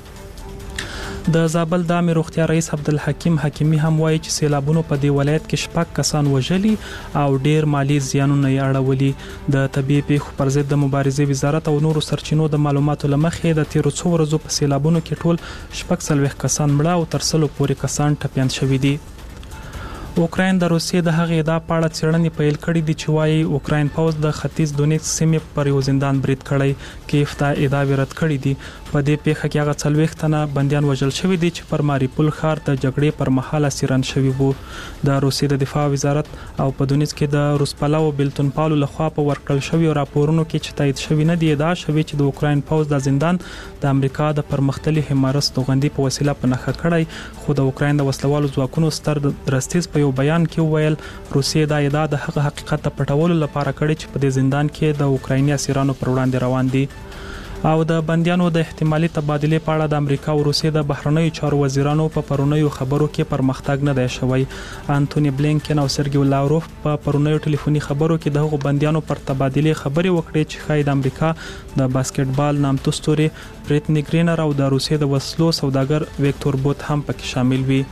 د زابل د عامه روغتیا رئیس عبدالحکیم حکیمی هم وایي چې سیلابونو په دی ولایت کې 6 کسان وژلي او ډیر مالی زیانونه یې اړولي. د طبيعي پیښو پر ضد د مبارزې وزارت او نورو سرچینو د معلوماتو لمخې د تیر 2 ورځو په سیلابونو کې ټول 40 کسان مړه او تر 100 پورې کسان ټپيان شوي دي. اوکراین د روسیې د هغې ادعا په اړه څېړنې پیل کړې دي چې وایي اوکراین پوځ د ختیځ دونیتسک سیمې پر یو زندان برید کړی. کیف ته ادعا رد کړې دي. په دې پیښه کې هغه 40 تنه بنديان وژل شوي دي چې پر ماریپول ښار د جګړې پر مهال اسیران شوي وو. د روسیې د دفاع وزارت او په دونیتسک کې د روسپالاو بلتون پالو لخوا په ورکړل شوی راپورونو کې چې تایید شوی نه دی ادعا شوی چې د اوکراین پوځ د زندان د امریکا د پرمختللي حمایت توغندي په وسیله په نښه کړی. خو د اوکراین د وسلوالو ځواکونو ستر درستیز په یو بیان کې ویل روسیې دا ادعا د هغه حقیقت ته پټولو لپاره کړې چې په دې زندان کې د اوکرایني اسیرانو پر وړاندې روان دي. او د بنديانو د احتمالي تبادله په اړه د امریکا او روسیې د بهرنیو چارو وزیرانو په پرونیو خبرو کې پرمختګ نه دی شوی. انټونی بلینکن او سرګیو لاوروف په پرونیو ټلیفوني خبرو کې دغه بنديانو پر تبادله خبرې وکړې چې خای د امریکا د باسکټبال نامتو ستوري بریټنی ګرینر او د روسیې د وسلو سوداګر ویکتور بوت هم پکې شامل وي.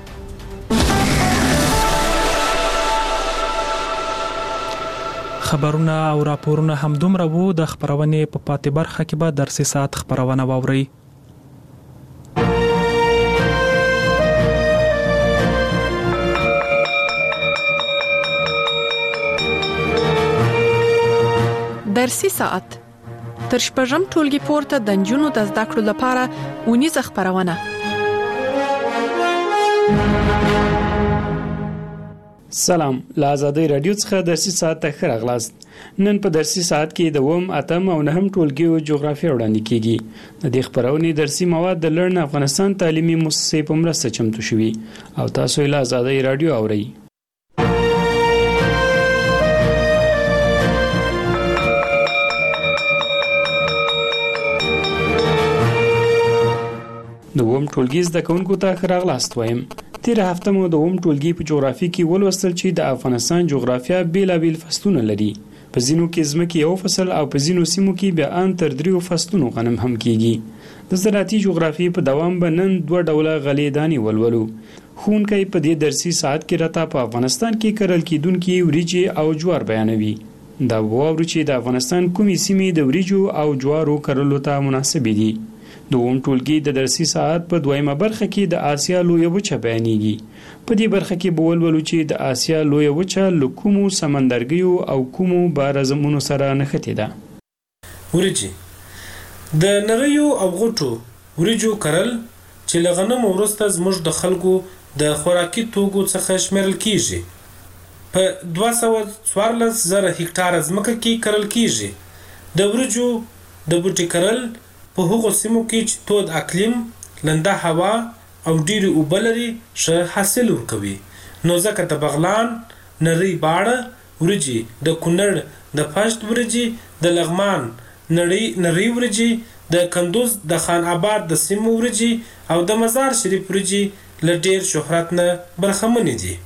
خبرونه او راپورونه هم دومره وو. د خبرونې په پاتې برخه کې به درسي ساعت خبرونه واوري. درسي ساعت تر شپږم ټولګي پورته د نجونو د زده کړو لپاره ونیزه خبرونه. سلام، له آزادۍ رادیو څخه درسي ساعت ته ښه راغلاست. نن په درسي ساعت کې د 8 او 9 ټولګیو جغرافیه وړاندې کیږي. د دې خبرونې درسي مواد د لرن افغانستان تعلیمي مؤسسې په مرسته چمتو شوي او تاسو له آزادۍ رادیو اورئ. د 8 ټولګي زده کوونکو ته ښه راغلاست وایم. تیر هفته مو د 8 ټولګي په جغرافي کې ولوستل چې د افغانستان جغرافیه بیلابیل فصلونه لري. په ځینو کې ځمکې یو فصل او په ځینو سیمو کې بیا ان تر 3 فصلونو غنم هم کیږي. د زراعتي جغرافي په دوام به نن 2 ډوله غلې دانې ولولو. ښوونکی په دې درسي ساعت کې راته په افغانستان کې کرل کېدونکي وریجې او جوار بیانوي. دا واورو چې د افغانستان کومې سیمې د وریجو او جوارو کرلو ته مناسبې دي. د 8 ټولګي د درسي ساعت په دویمه برخه کې د آسیا لویه وچه بیانېږي. په دې برخه کې به ولولو چې د آسیا لویه وچه له کومو سمندرګیو او کومو بارزمونو سره نښتې ده. وریجې د نریو او غټو وریجو کرل چې له غنمو وروسته زموږ د خلکو د خوراکي توکو څخه شمیرل کیږي. په 214,000 هکتاره ځمکه کې کرل کیږي. د وریجو د بوټي کرل په هغو سیمو کې چې تود اقلیم، لنده هوا او ډیری اوبه لري ښه حاصل ورکوي. نو ځکه د بغلان، نری باړه وریجې، د کونړ د پشت وریجې، د لغمان نری وریجې، د کندوز د خان آباد د سیمو وریجې او د مزار شریف وریجې له ډیر شهرت نه برخمنې دي.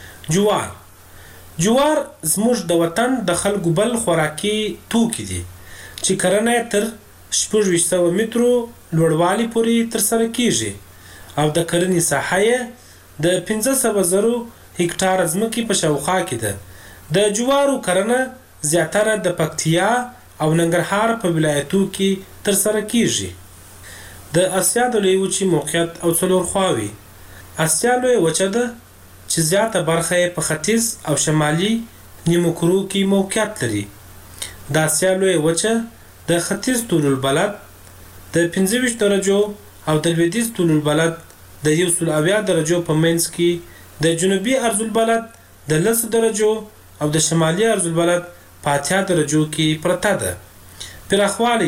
جوار زموږ د وطن د خلکو بل خوراکي توکي دي چې کرنه تر 600 مترو لوړوالي پورې ترسره کیږي او د کرنې ساحه یې د 15,000 هکتاره ځمکې په شاوخوا کې ده. د جوارو کرنه زیاتره د پکتیا او ننګرهار په ولایتو کې ترسره کیږي. د اسیا د لویې وچې موقعیت او څلور خواوې. اسیا لویه وچه ده چې زیاته برخه یې په ختیځ او شمالي نیمو کرو کې موقعیت لري. د اسیا لویه وچه د ختیځ طول البلد د 25 درجو او د لویدیځ طول البلد د 170 درجو په منځ کې د جنوبي عرض البلد د 10 درجو او د شمالي عرض البلد په 80 درجو کې پرته ده. پراخوالی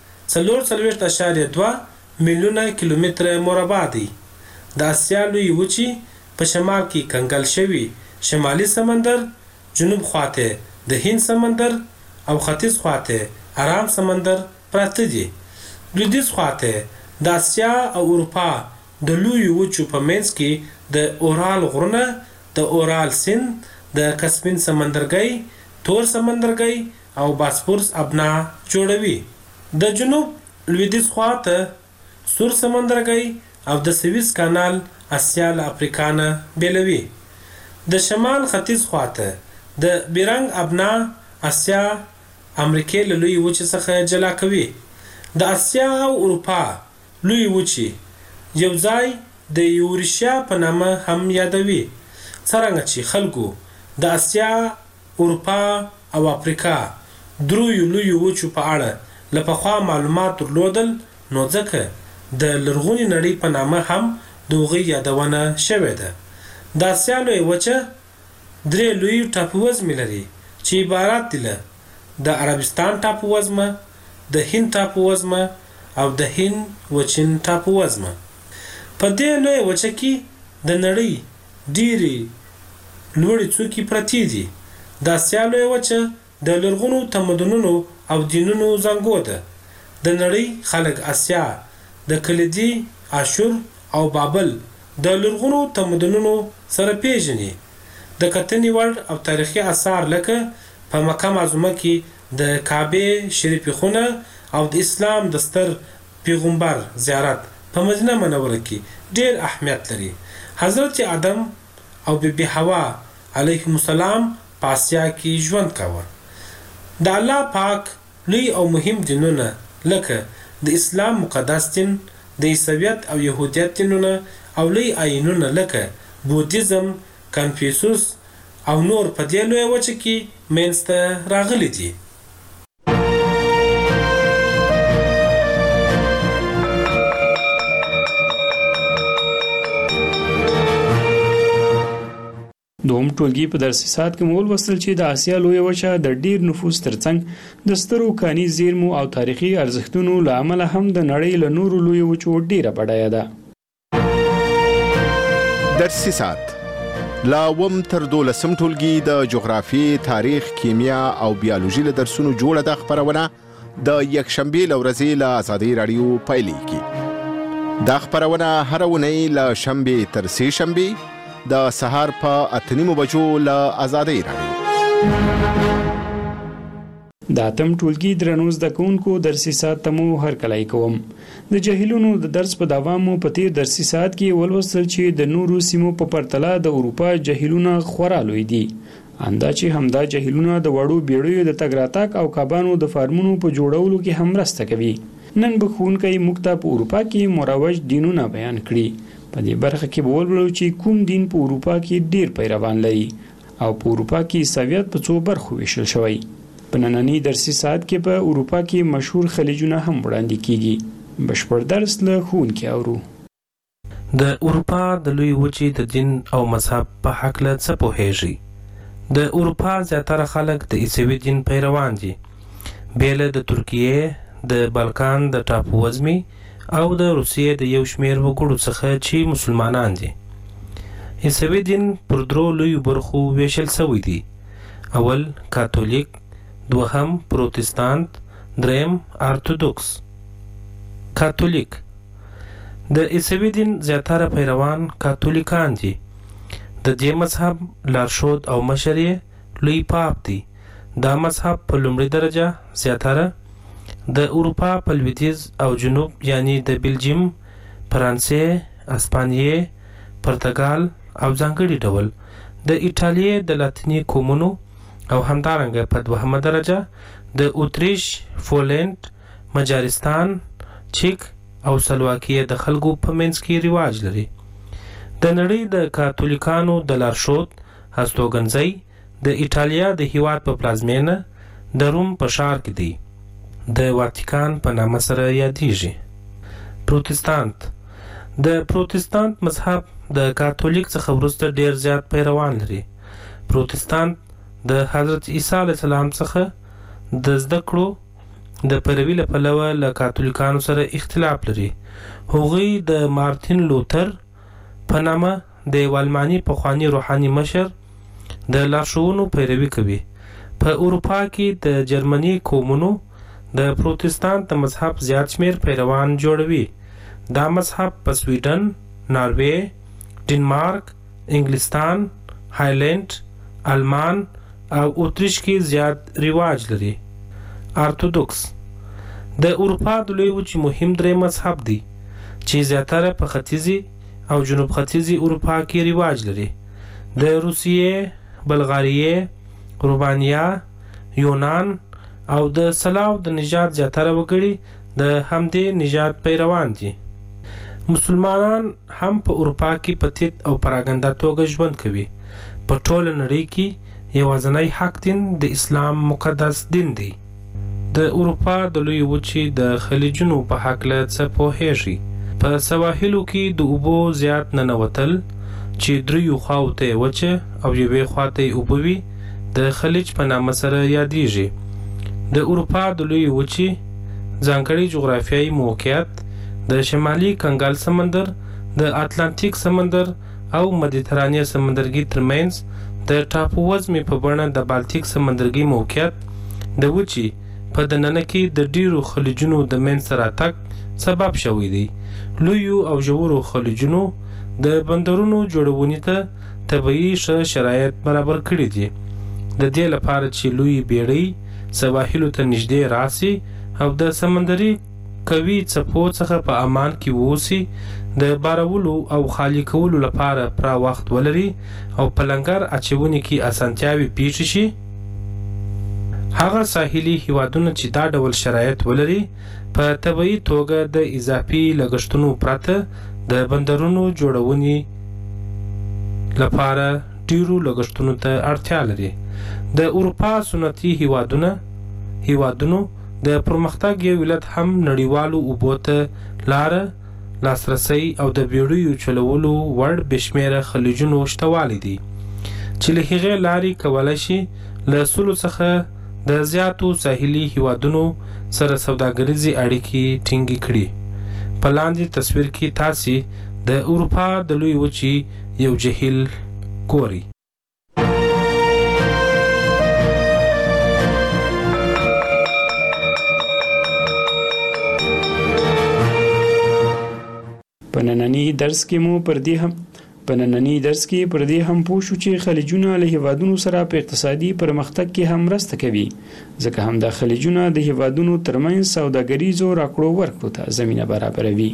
یې 4.2 میلیونه کیلومتره مربع دی. د اسیا لویې وچې په شمال کې کنګل شوي شمالي سمندر، جنوب خواته د هند سمندر او ختیځ خواته آرام سمندر پراته دي. لویدیځ خواته د اسیا او اروپا د لویو وچو په منځ کې د اورال غرونه، د اورال سیند، د کسپین سمندرګي، تور سمندرګي او باسفورس ابنا جوړوي. د جنوب لویدیځ خواته سور سمندرګي او د سویس کانال اسیا له افریقا نه بیلوي. د شمال ختیځ خواته د بیرنګ ابنا اسیا امریکې له لویې وچې څخه جلا کوي. د اسیا او اروپا لویې وچې یو ځای د یورشیا په نامه هم یادوي. څرنګه چې خلکو د اسیا، اروپا او افریقا دریو لویو وچو په اړه له پخوا معلومات درلودل، نو ځکه د لرغونې نړۍ په نامه هم د هغوی یادونه شوې ده. د اسیا لویه وچه 3 لوی ټاپووزمې لري چې عبارت دي له د عربستان ټاپووزمه، د هند ټاپووزمه او د هند وچین ټاپووزمه. په دې لویه وچه کې د نړۍ ډېرې لوړې څوکې پرتې دي. د اسیا لویه وچه د لرغونو تمدنونو او دینونو زانګو ده. د نړۍ خلک اسیا د کلیدي، اشور او بابل د لرغونو تمدنونو سره پیژني. د کتنې وړ او تاریخي آثار لکه په مکه معظمه کې د کعبه شریفې خونه او د اسلام د ستر پیغمبر زیارت په مدینه منوره کې ډېر اهمیت لري. حضرت آدم او بیبي حوا علیهم السلام په اسیا کې ژوند کاوه. د الله پاک لوی او مهم دینونه لکه د اسلام مقدس دین، د عیسویت او یهودیت دینونه او لوی آیینونه لکه بودیزم، کنفیوسوس او نور په دې لویه وچه کې منځته راغلي دي. دوم ټولګي په درسي ساعت کې مول وصل چې د اسیا لویه وچه د ډیر نفوس ترڅنګ د سترو کاني زیرمو او تاریخي ارزښتونو له امله هم د نړۍ له نورو لویو وچو ډیره بډایه ده. درسي ساعت لا وم تر 12 ټولګي د جغرافي، تاریخ، کیمیا او بیولوژي له درسونو جوړه د خبرونه د یکشنبه لورځي له آزادۍ رادیو پایلیږي. دا خبرونه هر ونی له شنبه تر سه شنبه د سهار په 8:30 بجو له آزادۍ رادیو. د اتم ټولګي درنو زده کوونکو درسي ساعت تمو هر کلای کوم. د جهیلونو د درس په دوامو په تیر درسي ساعت کې ولوستل چې د نورو سیمو په پرتله د اروپا جهیلونه خورا لوی دي. اندا چې همدا جهیلونه د وړو بیړیو د تګ راتګ او کبانو د فارمونو په جوړولو کې هم مرسته کوي. نن بخونکي مکتب په اروپا کې مروج دینونه بیان کړي. په دې برخه کې به ولولو چې کوم دین په اروپا کې ډیر پیروان لري او په اروپا کې عیسویت په څو برخو ویشل شوی. په نننی درسي ساعت کې په اروپا کې مشهور خلیجونه هم وړاندې کیږي. بشپړ درس له ښوونکي اورو. د اروپا د لوی وچې د دین او مذهب په حق له څه پوهیږي؟ د اروپا زیاتره خلک د عیسوي دین پیروان دي، بیله د ترکیې، د بالکان د ټاپووزمې او د روسیې د یو شمیر وګړو څخه چې مسلمانان دي. عیسوي دین پر 3 لویو برخو ویشل شوی دی. اول کاتولیک، دوهم پروتستانت، دریم ارتودوکس. کاتولیک د عیسوي دین زیاتره پیروان کاتولیکان دي. د دې مذهب لارښود او مشر یې لوی پاپ دی. دا مذهب په لومړي درجه زیاتره د اروپا په لویدیځ او جنوب یعنی د بلجیم، فرانسې، اسپانیې، پرتګال او ځانګړي ډول د ایټالیې د لاتیني قومونو او همدارنګه په 2مه درجه د اتریش، پولند، مجارستان، چیک او سلواکیه د خلکو په منځ کې رواج لري. د نړۍ د کاتولیکانو د لارښود هستوګنځی د ایټالیا د هیواد په پلازمینه د روم په ښار کې دی. د واتیکان په نامه سره یادیږي. پروتستانت د پروتستانت مذهب د کاتولیک څخه وروسته ډیر زیات پیروان لري. پروتستانت د حضرت عیسی علیه السلام څخه د زده کړو د پیروي له پلوه له کاتولیکانو سره اختلاف لري. هغوی د مارتین لوتر په نامه د یو الماني پخواني روحاني مشر د لارښوونو پیروي کوي. په اروپا کې د جرمني قومونو د پروتستانت د مذهب زیات شمیر پیروان جوړوي. دا مذهب په سویډن، ناروې، ډنمارک، انګلستان، هایلند، آلمان او اتریش کې زیات رواج لري. ارتودوکس د اروپا د لوی وچې مهم درې مذهب دی چې زیاتره په ختیځي او جنوب ختیځي اروپا کې رواج لري. د روسیې، بلغاریې، رومانیا، یونان او د سلاو د نژاد زیاتره وګړي د همدې نژاد پیروان دي. مسلمانان هم په اروپا کې په تیت او پراګنده توګه ژوند کوي. په ټوله نړۍ کې یوازینی حق دین د اسلام مقدس دین دی. د اروپا د لوی وچې د خلیجونو په هکله څه پوهیږي؟ په سواحلو کې د اوبو زیات ننوتل چې دریو خواو ته وچه او یوې خوا ته اوبه وي د خلیج په نامه سره یادیږي. د اروپا د لوی وچې ځانګړی جغرافیایي موقعیت د شمالي کنګل سمندر، د اتلانتیک سمندر او مدیترانې سمندرګي ترمنځ د ټاپو وزمې په بڼه د بالتیک سمندرګي موقعیت د وچې په دننه کې د ډیرو خلیجونو د منځته راتګ سبب شوی دی. لویو او ژورو خلیجونو د بندرونو جوړونې ته طبیعي ښه شرایط برابر کړي دي. د دې لپاره چې لوی بیړۍ سواحلو ته نږدې راسي او د سمندري قوي څپو څخه په امان کې ووسي، د بارولو او خالي کولو لپاره پوره وخت ولري او په لنګر اچونې کې اسانتیاوې پیښ شي. هغه ساحلي هیوادونه چې دا ډول شرایط ولري په طبیعي توګه د اضافي لګښتونو پرته د بندرونو جوړونې لپاره ډیرو لګښتونو ته اړتیا لري. د اروپا سنتي هیوادونو د پرمختګ یو علت هم نړیوالو اوبو ته لاره، لاسرسی او د بیړیو چلولو وړ بشمیره خلیجونو شتوالی دي چې له هغې لارې کولی شي له سلو څخه د زیاتو ساحلي هیوادونو سره سوداګریزې اړیکې ټینګې کړي. په لاندې تصویر کې تاسې د اروپا د لوی وچې یو جهیل ګورئ. په نننی درس کې پر دې هم پوه شو چې خلیجونه له هیوادونو سره په اقتصادي پرمختګ کې هم مرسته کوي، ځکه هم دا خلیجونه د هیوادونو ترمنځ سوداګریزو راکړو ورکړو ته زمینه برابروي.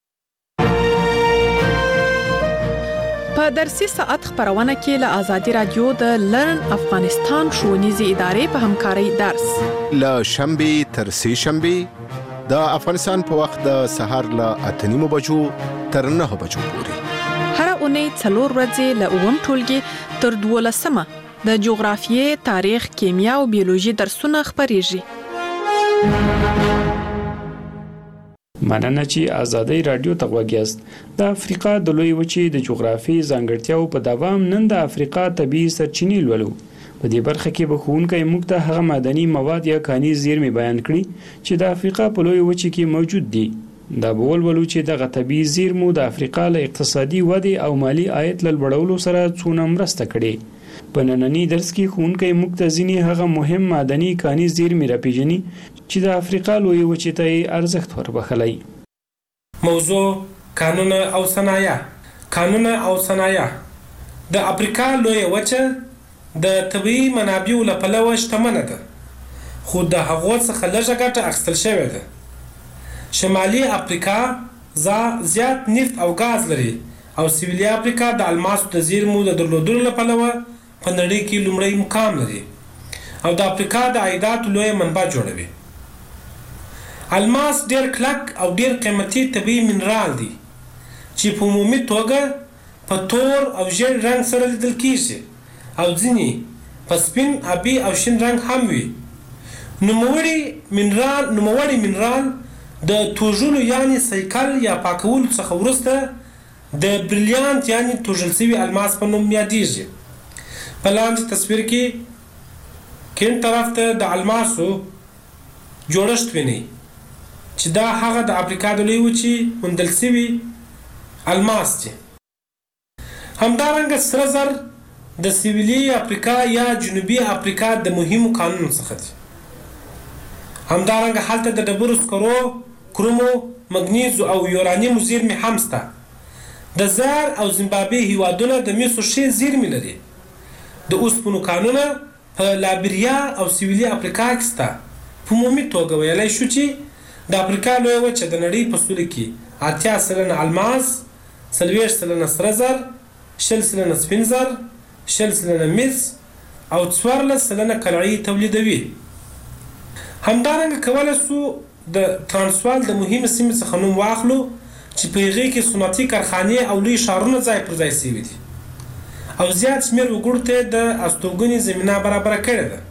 په درسي ساعت خبرونه کې له آزادي رادیو د لرن افغانستان ښوونیزې ادارې په همکارۍ درس له شنبې تر سې شنبې د افغانستان په وخت د سهار له 8:30 بجو تر 9 بجو پورې. هر اونۍ 4 ورځې له 9 ټولګي تر 12 د جغرافیې، تاریخ، کیمیا او بیولوژي درسونه خبرېږي. مننه چې آزادۍ رادیو ته غوږ یاست. د افریقا د لوی وچې د جغرافیې ځانګړتیاو په دوام نن د افریقا طبیعي سرچینې لولو. په دې برخه کې به ښوونکی موږ ته هغه معدني مواد یا کاني زیرمې بیان کړي چې د افریقا په لوی وچې کې موجود دي. دا به ولولو چې دغه طبیعي زیرمو د افریقا له اقتصادي ودې او مالی عاید له لوړولو سره څونه مرسته کړې. په نننی درس کې ښوونکی موږ ته ځینې هغه مهم معدني کاني زیرمې راپېژني چې د افریقا لوی وچې ته یې ارزښت وربخلی. موضوع کانونه او صنایع. کانونه او صنایع د افریقا لوی وچه د طبیعي منابعو له پلوه شتمنه ده، خو د هغو څخه لږه ګټه اخیستل شوې ده. شمالي افریقا زیات نفت او ګاز لري او سویلي افریقا د الماسو د زیرمو د درلودلو له پلوه په نړۍ کې لومړی مقام لري. او د افریقا د عایداتو لوی منبع جوړوي. الماس ډیر کلک او ډیر قیمتي طبي منرال دی چې په عمومي توګه په تور او ژیړ رنګ سره لیدل کیږي او ځینې په سپین، آبي او شین رنګ هم وي. نوموړی منرال د توژلو یعنی سایکل یا پاکولو څخه وروسته د بریلیانت یعنی توژل شوي الماس په نوم یادیږي. په لاندې تصویر کې کیڼ طرف ته د الماسو جوړښت وینئ چې دا هغه د افریقا د لویې وچې موندل شوي الماس دي. همدارنګه سره زر د سویلي افریقا یا جنوبي افریقا د مهمو کانونو څخه دي. همدارنګه هلته د ډبرو سکرو، کرومو، مګنیزو او یورانیمو زیرمې هم شته. د زار او زیمبابوې هیوادونه د مسو ښې زیرمې لري. د اوسپنو کانونه په لایبریا او سویلي افریقا کې شته. په عمومي توګه ویلی شو چې د افریقا لویه وچه د نړۍ په سوله کې 80% الماس، 40% سره زر، 20% سپین زر، 20% مس او 14% قلعې تولیدوي. همدارنګه کولی شو د ترانسوال د مهمې سیمې څخه نوم واخلو چې په هغې کې صنعتي کارخانې او لوی ښارونه ځای پر ځای شوي دي او زیات شمېر وګړو ته د استوګنې زمینه برابره کړې ده.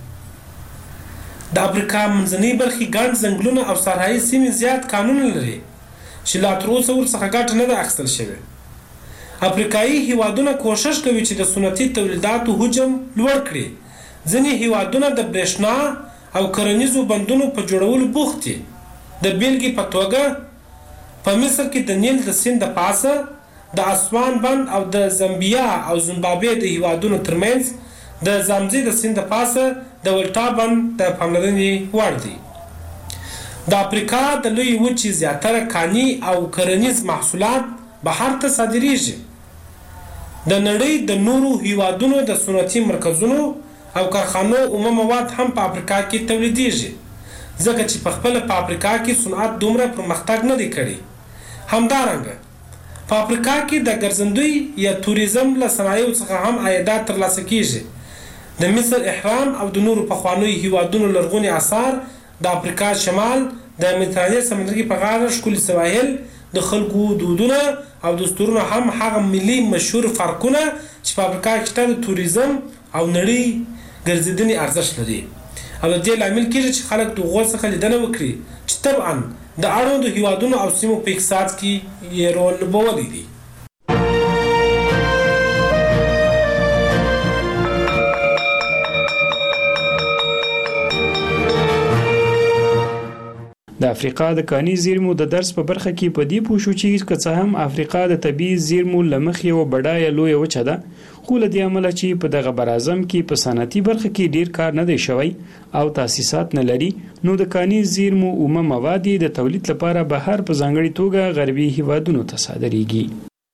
د افریقا منځنۍ برخې ګڼ ځنګلونه او صحرایي سیمې زیات کانونه لري چې لا تر اوسه ورڅخه ګټه نه ده اخیستل شوې. افریقایي هیوادونه کوښښ کوي چې د صنعتي تولیداتو حجم لوړ کړي. ځینې هیوادونه د برېښنا او کرنیزو بندونو په جوړولو بوخت دي. د بیلګې په توګه په مصر کې د نیل د سیند د پاسه د اسوان بند او د زامبیا او زیمبابوې د هیوادونو ترمنځ د زامزي د سیند د پاسه د ولټا بند د پاملرنې وړ دی. د افریقا د لویې وچې زیاتره کاني او کرنیز محصولات بهر ته صادریږي. د نړۍ د نورو هیوادونو د صنعتي مرکزونو او کارخانو اومه مواد هم په افریقا کې تولیدیږي ځکه چې په خپله په افریقا کې صنعت دومره پرمختګ نه دی کړی. همدارنګه په افریقا کې د ګرځندوی یا توریزم له صنایعو څخه هم عایدات ترلاسه کیږي. د مصر احرام او د نورو پخوانیو هیوادونو لرغوني آثار، د افریقا شمال، د مدیترانې سمندرګي په غاړه ښکلي سواحل، د خلکو دودونه او دستورونه هم هغه ملي مشهور فرقونه چې په افریقا کې شته د توریزم او نړۍ ګرځېدنې ارزښت لري او د دې لامل کېږي چې خلک د هغو څخه لیدنه وکړي چې طبعا د اړوندو هیوادونو او سیمو په اقتصاد کې یې رول لوبولی دی. د افریقا د کاني زیرمو د درس په برخه کې په دې پوه شو چې که څه هم افریقا د طبیعي زیرمو له مخې یوه بډایه لویه وچه ده، خو له دې امله چې په دغه براعظم کې په صنعتي برخه کې ډیر کار نه دی شوی او تاسیسات نه لري، نو د کاني زیرمو اومه مواد د تولید لپاره بهر په ځانګړې توګه غربي هیوادونو ته صادریږي.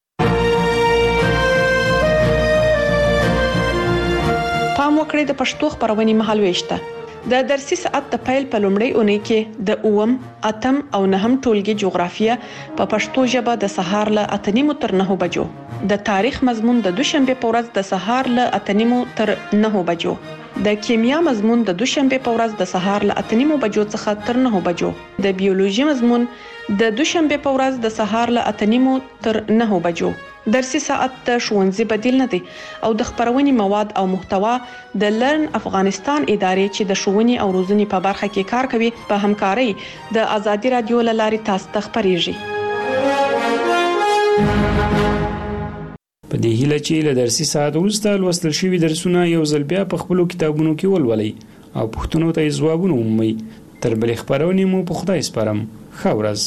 پام وکړئ د پښتو خبرونې مهالويشته د درسي ساعت د پیل په لومړۍ اونۍ کې د 8، 8 او 9 ټولګي جغرافیه په پښتو ژبه د سهار له 8:30 تر 9 بجو، د تاریخ مضمون د دوشنبه په ورځ د سهار له 8:30 تر 9 بجو، د کیمیا مضمون د دوشنبه په ورځ د سهار له 8:30 بجو څخه تر 9 بجو، د بیولوژي مضمون د دوشنبه په ورځ د سهار له 8:30 تر 9 بجو. درسي ساعت د ښوونځي بدیل نه دی او د خبرونې مواد او محتوا د لرن افغانستان ادارې چې د ښوونې او روزنې په برخه کې کار کوي په همکارۍ د آزادي رادیو له لارې تاسو ته خبرېږي. په دې هیله چې له درسي ساعت وروسته لوستل شوي درسونه یو ځل بیا په خپلو کتابونو کې ولولئ او پوښتنو ته یې ځوابونه ومومئ. تر بلې خپرونې مو په خدای سپارم. ښه ورځ.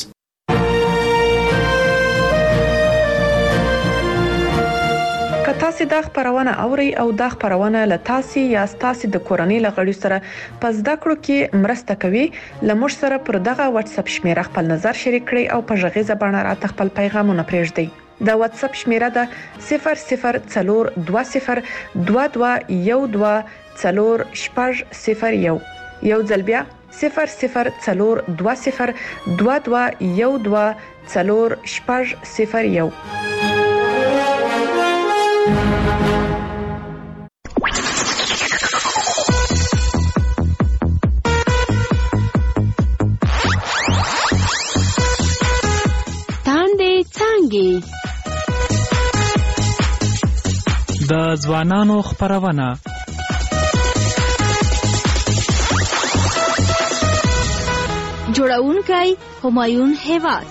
تاسو دا خبرونه اوري او دا خبرونه له تاسو یا تاسو د کورنۍ لغړی سره په زده کړو کې مرسته کوي. لمر سره پر دغه واتس اپ شمیره خپل نظر شریک کړئ او په ژغیزه باندې راته خپل پیغامونه پرېږدئ. د واتس اپ شمیره ده 004212124001. یو ځل بیا 004212124001. د ځوانانو خپرونه جوړونکی همایون هیواد.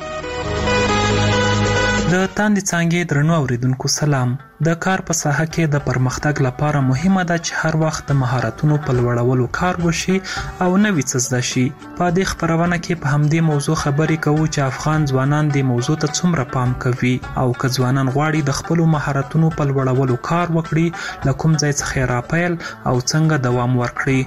د تاندې څانګې درنو اوریدونکو سلام. د کار په ساحه کې د پرمختګ لپاره مهمه ده چې هر وخت د مهارتونو په لوړولو کار وشي او نوي څه زده شي. په دې خپرونه کې په همدې موضوع خبرې کوو چې افغان ځوانان دې موضوع ته څومره پام کوي او که ځوانان غواړي د خپلو مهارتونو په لوړولو کار وکړي له کوم ځای څخه یې راپیل او څنګه دوام ورکړي.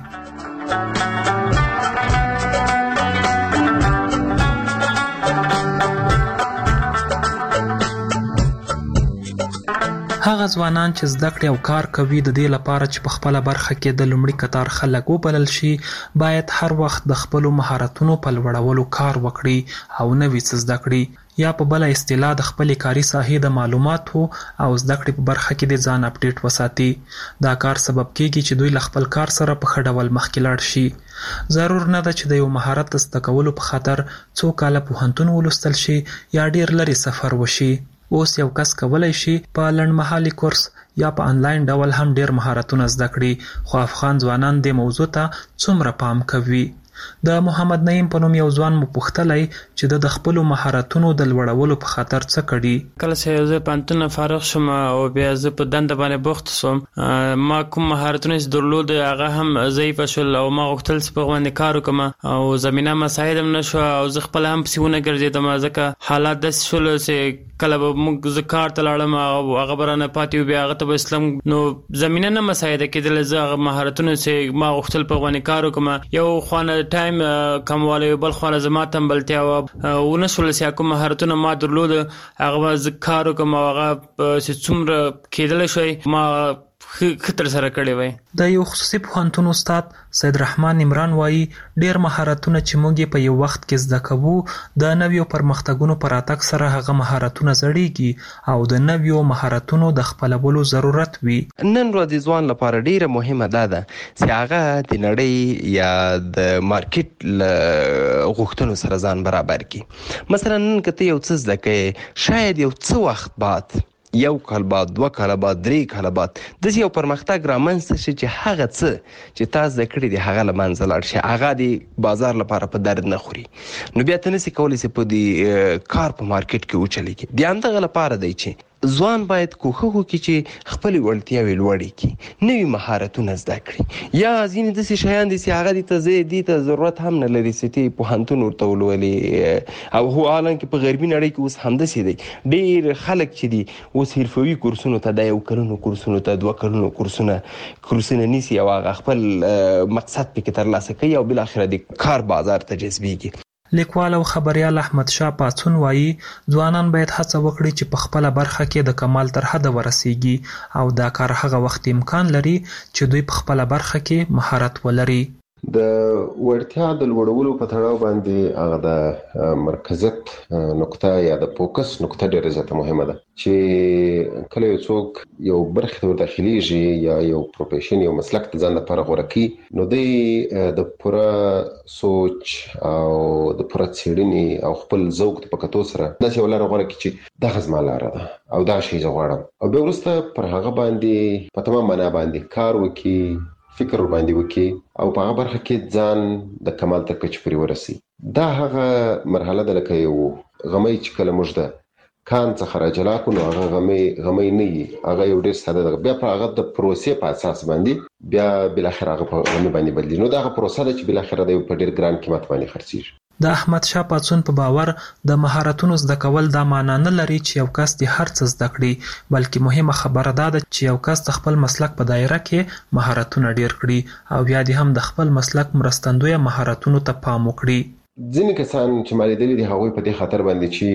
هغه ځوانان چې زده کړې او کار کوي د دې لپاره چې په خپله برخه کې د لومړي کتار خلک وبلل شي باید هر وخت د خپلو مهارتونو په لوړولو کار وکړي او نوي څه زده کړي، یا په بله اصطلاح د خپلې کاري ساحې د معلوماتو او زده کړې په برخه کې د ځان اپډیټ وساتي. دا کار سبب کیږي چې دوی له خپل کار سره په ښه ډول مخکې لاړ شي. ضرور نه ده چې د یو مهارت د زده کولو په خاطر څو کاله پوهنتون ولوستل شي یا ډیر لرې سفر وشي. اوس یو کس کولی شي په لنډمهالي کورس یا په آنلاین ډول هم ډیر مهارتونه زده کړي، خو افغان ځوانان دې موضوع ته څومره پام کوي؟ د محمد نعیم په نوم یو ځوان مو پوښتلی چې د خپلو مهارتونو د لوړولو په خاطر څه کړي. کله چې زه پوهنتون فارغ شوم او بیا زه په دنده باندې بوخت شوم، ما کوم مهارتونه چې درلود هغه هم ضعیفه شول او ما غوښتل چې په هغو باندې کار وکړم او زمینه مساعد هم نه شوه او زه خپله هم پسې ونه ګرځېدم، ځکه حالات داسې شول چې کله به زه کار ته لاړم او هغه به رانه پاتې و، بیا هغه ته به اسلم نو زمینه نه مساعده کېدله. زه هغه مهارتونه چې ما غوښتل په هغو باندې کار وکړم، یو خوانه ټایم کموالی و، بل خوانه زما تنبلتیا وه، ونه شول چې کوم مهارتونه ما درلود هغه به زه کار وکړم او هغه چې څومره کېدلی شوی ما ښه ترسره کړی وای. د یو خصوصي پوهنتون استاد سید رحمان عمران وایي ډیر مهارتونه چې موږ په یو وخت کې زده کوو د نویو پرمختګونو په راتګ سره هغه مهارتونه زړیږي او د نویو مهارتونو د خپلولو ضرورت وي. نن ورځ ځوان لپاره ډیره مهمه ده چې هغه د نړۍ یا د مارکیټ غوښتنو سره ځان برابر کړي. مثلا نن که ته یو څه زده کوې، شاید یو څه وخت بعد، یو کال بعد، 2 کاله بعد، 3 کاله بعد داسې یو پرمختګ رامنځته شي چې هغه څه چې تا زده کړي دي هغه له منځه لاړ شي، هغه د بازار لپاره په درد نه خوري، نو بیا ته نسې کولی چې په دې کار په مارکیټ کې وچلېږي. د همدغه لپاره دی چې ځوان باید کوښښ وکړي چې خپلې وړتیاوې لوړې کړي، نوي مهارتونه زده کړي، یا ځینې داسې شیان دي چې هغه دې ته ضرورت هم نه لري چې ته پوهنتون ورته ولولې، او هو حالانکې په غربي نړۍ کې اوس همداسې دی. ډېر خلک چې دي اوس حرفوي کورسونو ته، د 1 کلونو کورسونو ته، 2 کلونو کورسونه نیسي او هغه خپل مقصد پکې ترلاسه کوي او بالاخره د کار بازار ته جذبېږي. لیکوال او خبریال احمد شاه پاڅون وایي ځوانان باید هڅه وکړي چې په خپله برخه کې د کمال تر حده ورسیږي او دا کار هغه وخت امکان لري چې دوی په خپله برخه کې مهارت ولري. د وړتیا د لوړولو په تړاو باندې هغه د مرکزیت نقطه یا د فوکس نقطه ډېره زیاته مهمه ده چې کله یو څوک یو برخه ته وداخلیږي یا یو پروفیشن یو مسلک ته ځان لپاره غوره کوي، نو دی د پوره سوچ او د پوره څېړنې او خپل ذوق په کتو سره داسې یو لاره غوره کړي چې دغه زما لاره ده او دا شی زه غواړم، او بیا وروسته پر هغه باندې په تمام معنا باندې کار وکړي، فکر باندې وکړي او په هغه برخه کې ځان د کمال تر کچې پورې ورسي. دا هغه مرحله ده لکه یو غمی چې کله موږ د کان څخه راجلا کړو، نو هغه غمی نه وي، هغه یو ډېر ساده ده، بیا په هغه د پروسې په اساس باندې بیا بالاخره هغه په غمی باندې بدلېږي. نو دا هغه پروسه ده چې بالاخره د یو په ډېر ګران قیمت باندې خرڅېږي. د احمد شاه پاڅون په باور د مهارتونو زده کول دا معنا نه لري چې یو کس د هر څه زده کړي، بلکې مهمه خبره دا ده چې یو کس د خپل مسلک په دایره کې مهارتونه ډیر کړي او بیا دې هم د خپل مسلک مرستندویه مهارتونو ته پام وکړي. ځینې کسان چې ما لیدلي دي هغوی په دې خاطر باندې چې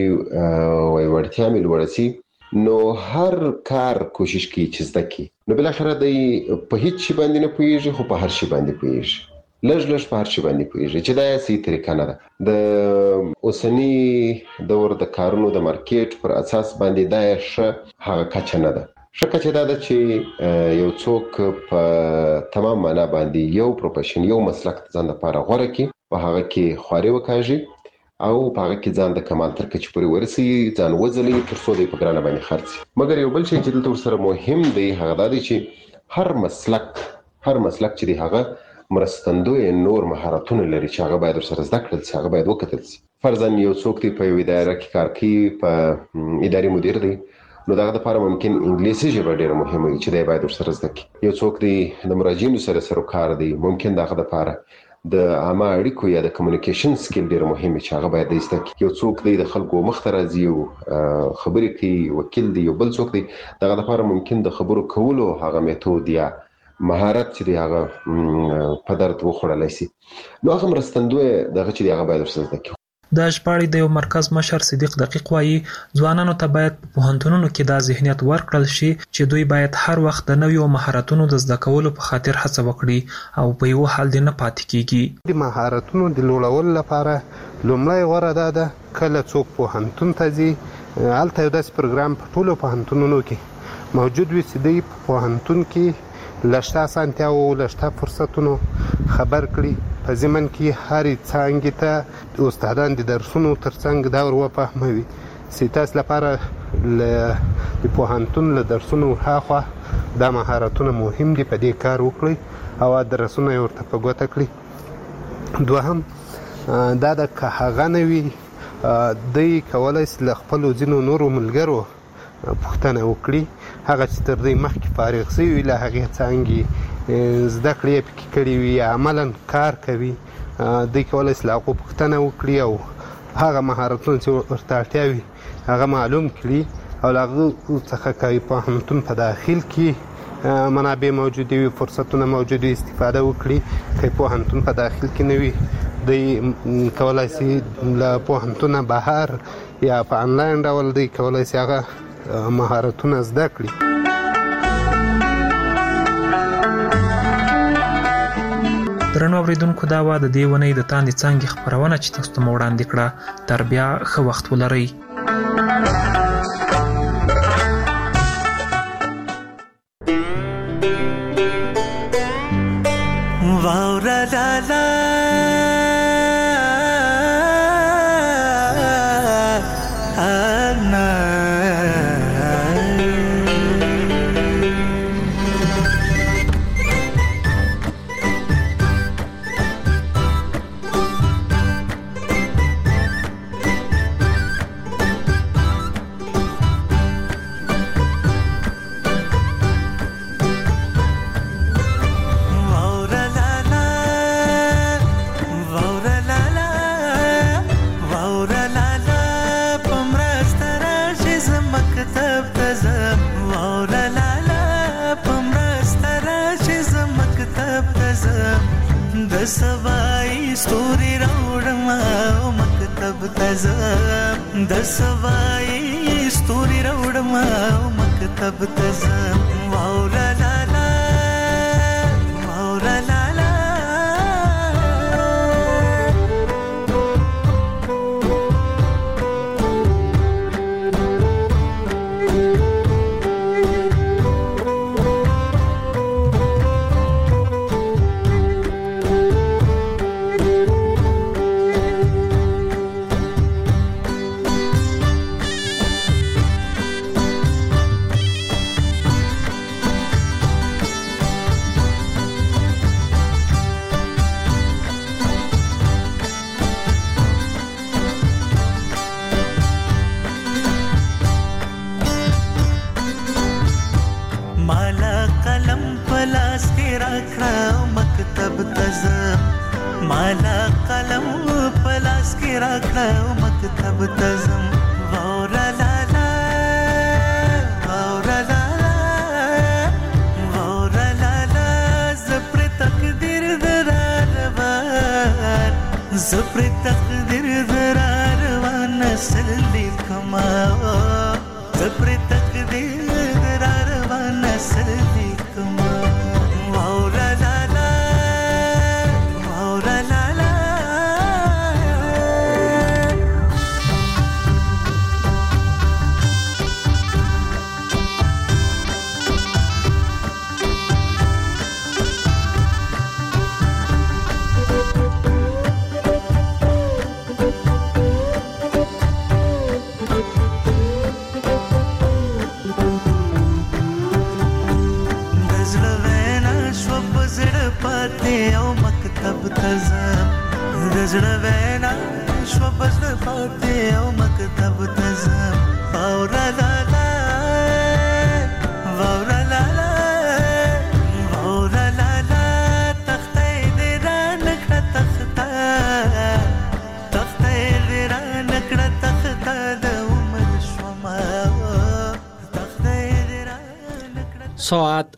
وړتیا مې لوړه سي، نو هر کار کوشش کوي چې زده کړي، نو بالاخره دی په هیڅ شي باندې نه پوهېږي خو په هر شي باندې پوهېږي، لږ په هر شي باندې پوهېږي، چې دا صحیح طریقه نه ده. د اوسني دور د کارونو د مارکیټ پر اساس باندې دا ښه هغه کچه نه ده. ښه کچه دا ده چې یو څوک په تمام معنا باندې یو پروفیشن یو مسلک ځان لپاره غوره کړي، په هغه کې خواري وکاږي او په هغه کې ځان د کمال تر کچې پورې ورسي، ځان وځلي تر څو د په ګرانه باندې خرڅي. مګر یو بل شی چې دلته ورسره مهم دی هغه دا دی چې هر مسلک چې دی هغه مرستندوی نور مهارتونه لري چې هغه باید ورسره زده کړل شي، هغه باید وکتل شي. فرضاً یو څوک دی په یو اداره کې کار کوي، په اداري مدیر دی، نو دغه لپاره ممکن انګلیسي ژبه ډیره مهمه وي چې دی باید ورسره زده کړي. یو څوک دی د مراجعینو سره کار دی، ممکن دغه لپاره د عامه اړیکو یا د کمیونیکیشن سکیل ډیر مهم چې هغه باید زده کړي. یو څوک دی د خلکو مخ ته راځي او خبرې کوي، وکیل دی. یو بل څوک دی دغه لپاره ممکن د خبرو کولو هغه میتود یا مهارت چې دی هغه په درد وخوړلی شي، نو هغه مرستندوی دغه چې دی هغه باید ورسره زده کړي. د ژباړې د یو مرکز مشر صدیق دقیق وایي ځوانانو ته باید په پوهنتونونو کې دا ذهنیت ورکړل شي چې دوی باید هر وخت د نویو مهارتونو د زده کولو په خاطر هڅه وکړي او په یو حال دې نه پاتې کیږي. د مهارتونو د لوړولو لپاره لومړی غوره ده کله څوک پوهنتون ته ځي، هلته یو داسې پروګرام په ټولو پوهنتونونو کې موجود وي چې دوی په پوهنتون کې لشته اسانتیاو لشته فرصتونو خبر کړي. په ضمن کې هرې څانګې ته استادان د درسونو ترڅنګ دا ور وفهموي چې تاسو لپاره د پوهنتون له درسونو هاخوا دا مهارتونه مهم دي، په دې کار وکړئ او درسونه یې ورته په ګوته کړي. دوهم دا د که هغه نه وي دوی کولی شي له خپلو ځینو نورو ملګرو پوښتنه وکړي، هغه چې تر دوی مخکې فارغ شوي وي له هغې څانګې زده کړې یې پکې کړي وي یا عملا کار کوي، دوی کولی شي له هغو پوښتنه وکړي او هغه مهارتونه چې ورته اړتیا وي هغه معلوم کړي او له هغو څخه که پوهنتون په داخل کې منابع موجودې وي، فرصتونه موجود وي، استفاده وکړي. که پوهنتون په داخل کې نه وي دوی کولی شي له پوهنتونه بهر یا په انلاین ډول دوی کولی شي هغه مهارتونه زده کړي. درنو اوریدونکو دا وه د دې ونې د تاندې څانګې خپرونه چې تاسو ته مو وړاندې کړه. تر بیا ښه وخت ولرئ. واوره لالا سوای ستوري راوړم او مکتب ته ځم، د سوای ستوري راوړم او مکتب ته ځم. واوره لالا واوره لالا مالا قلم پلاس کې راکړه او مکتب ته ځم. واوره لالا واوره لالا واوره لالا زه پرې تقدیر د راروان، زه پرې تقدیر د راروان نسل لیکما، زه پرې تقدیر د راروان نسل لیکما. واوره لالا پاتې او مکتب ته ځم د زړه وینا شوه په زړه پاتې او مکتب ته ځم واوره لالا واوره لالا واوره لالا تخته دې رانکړه تخته تخته دې رانکړه تخته د عمر شومه ساعت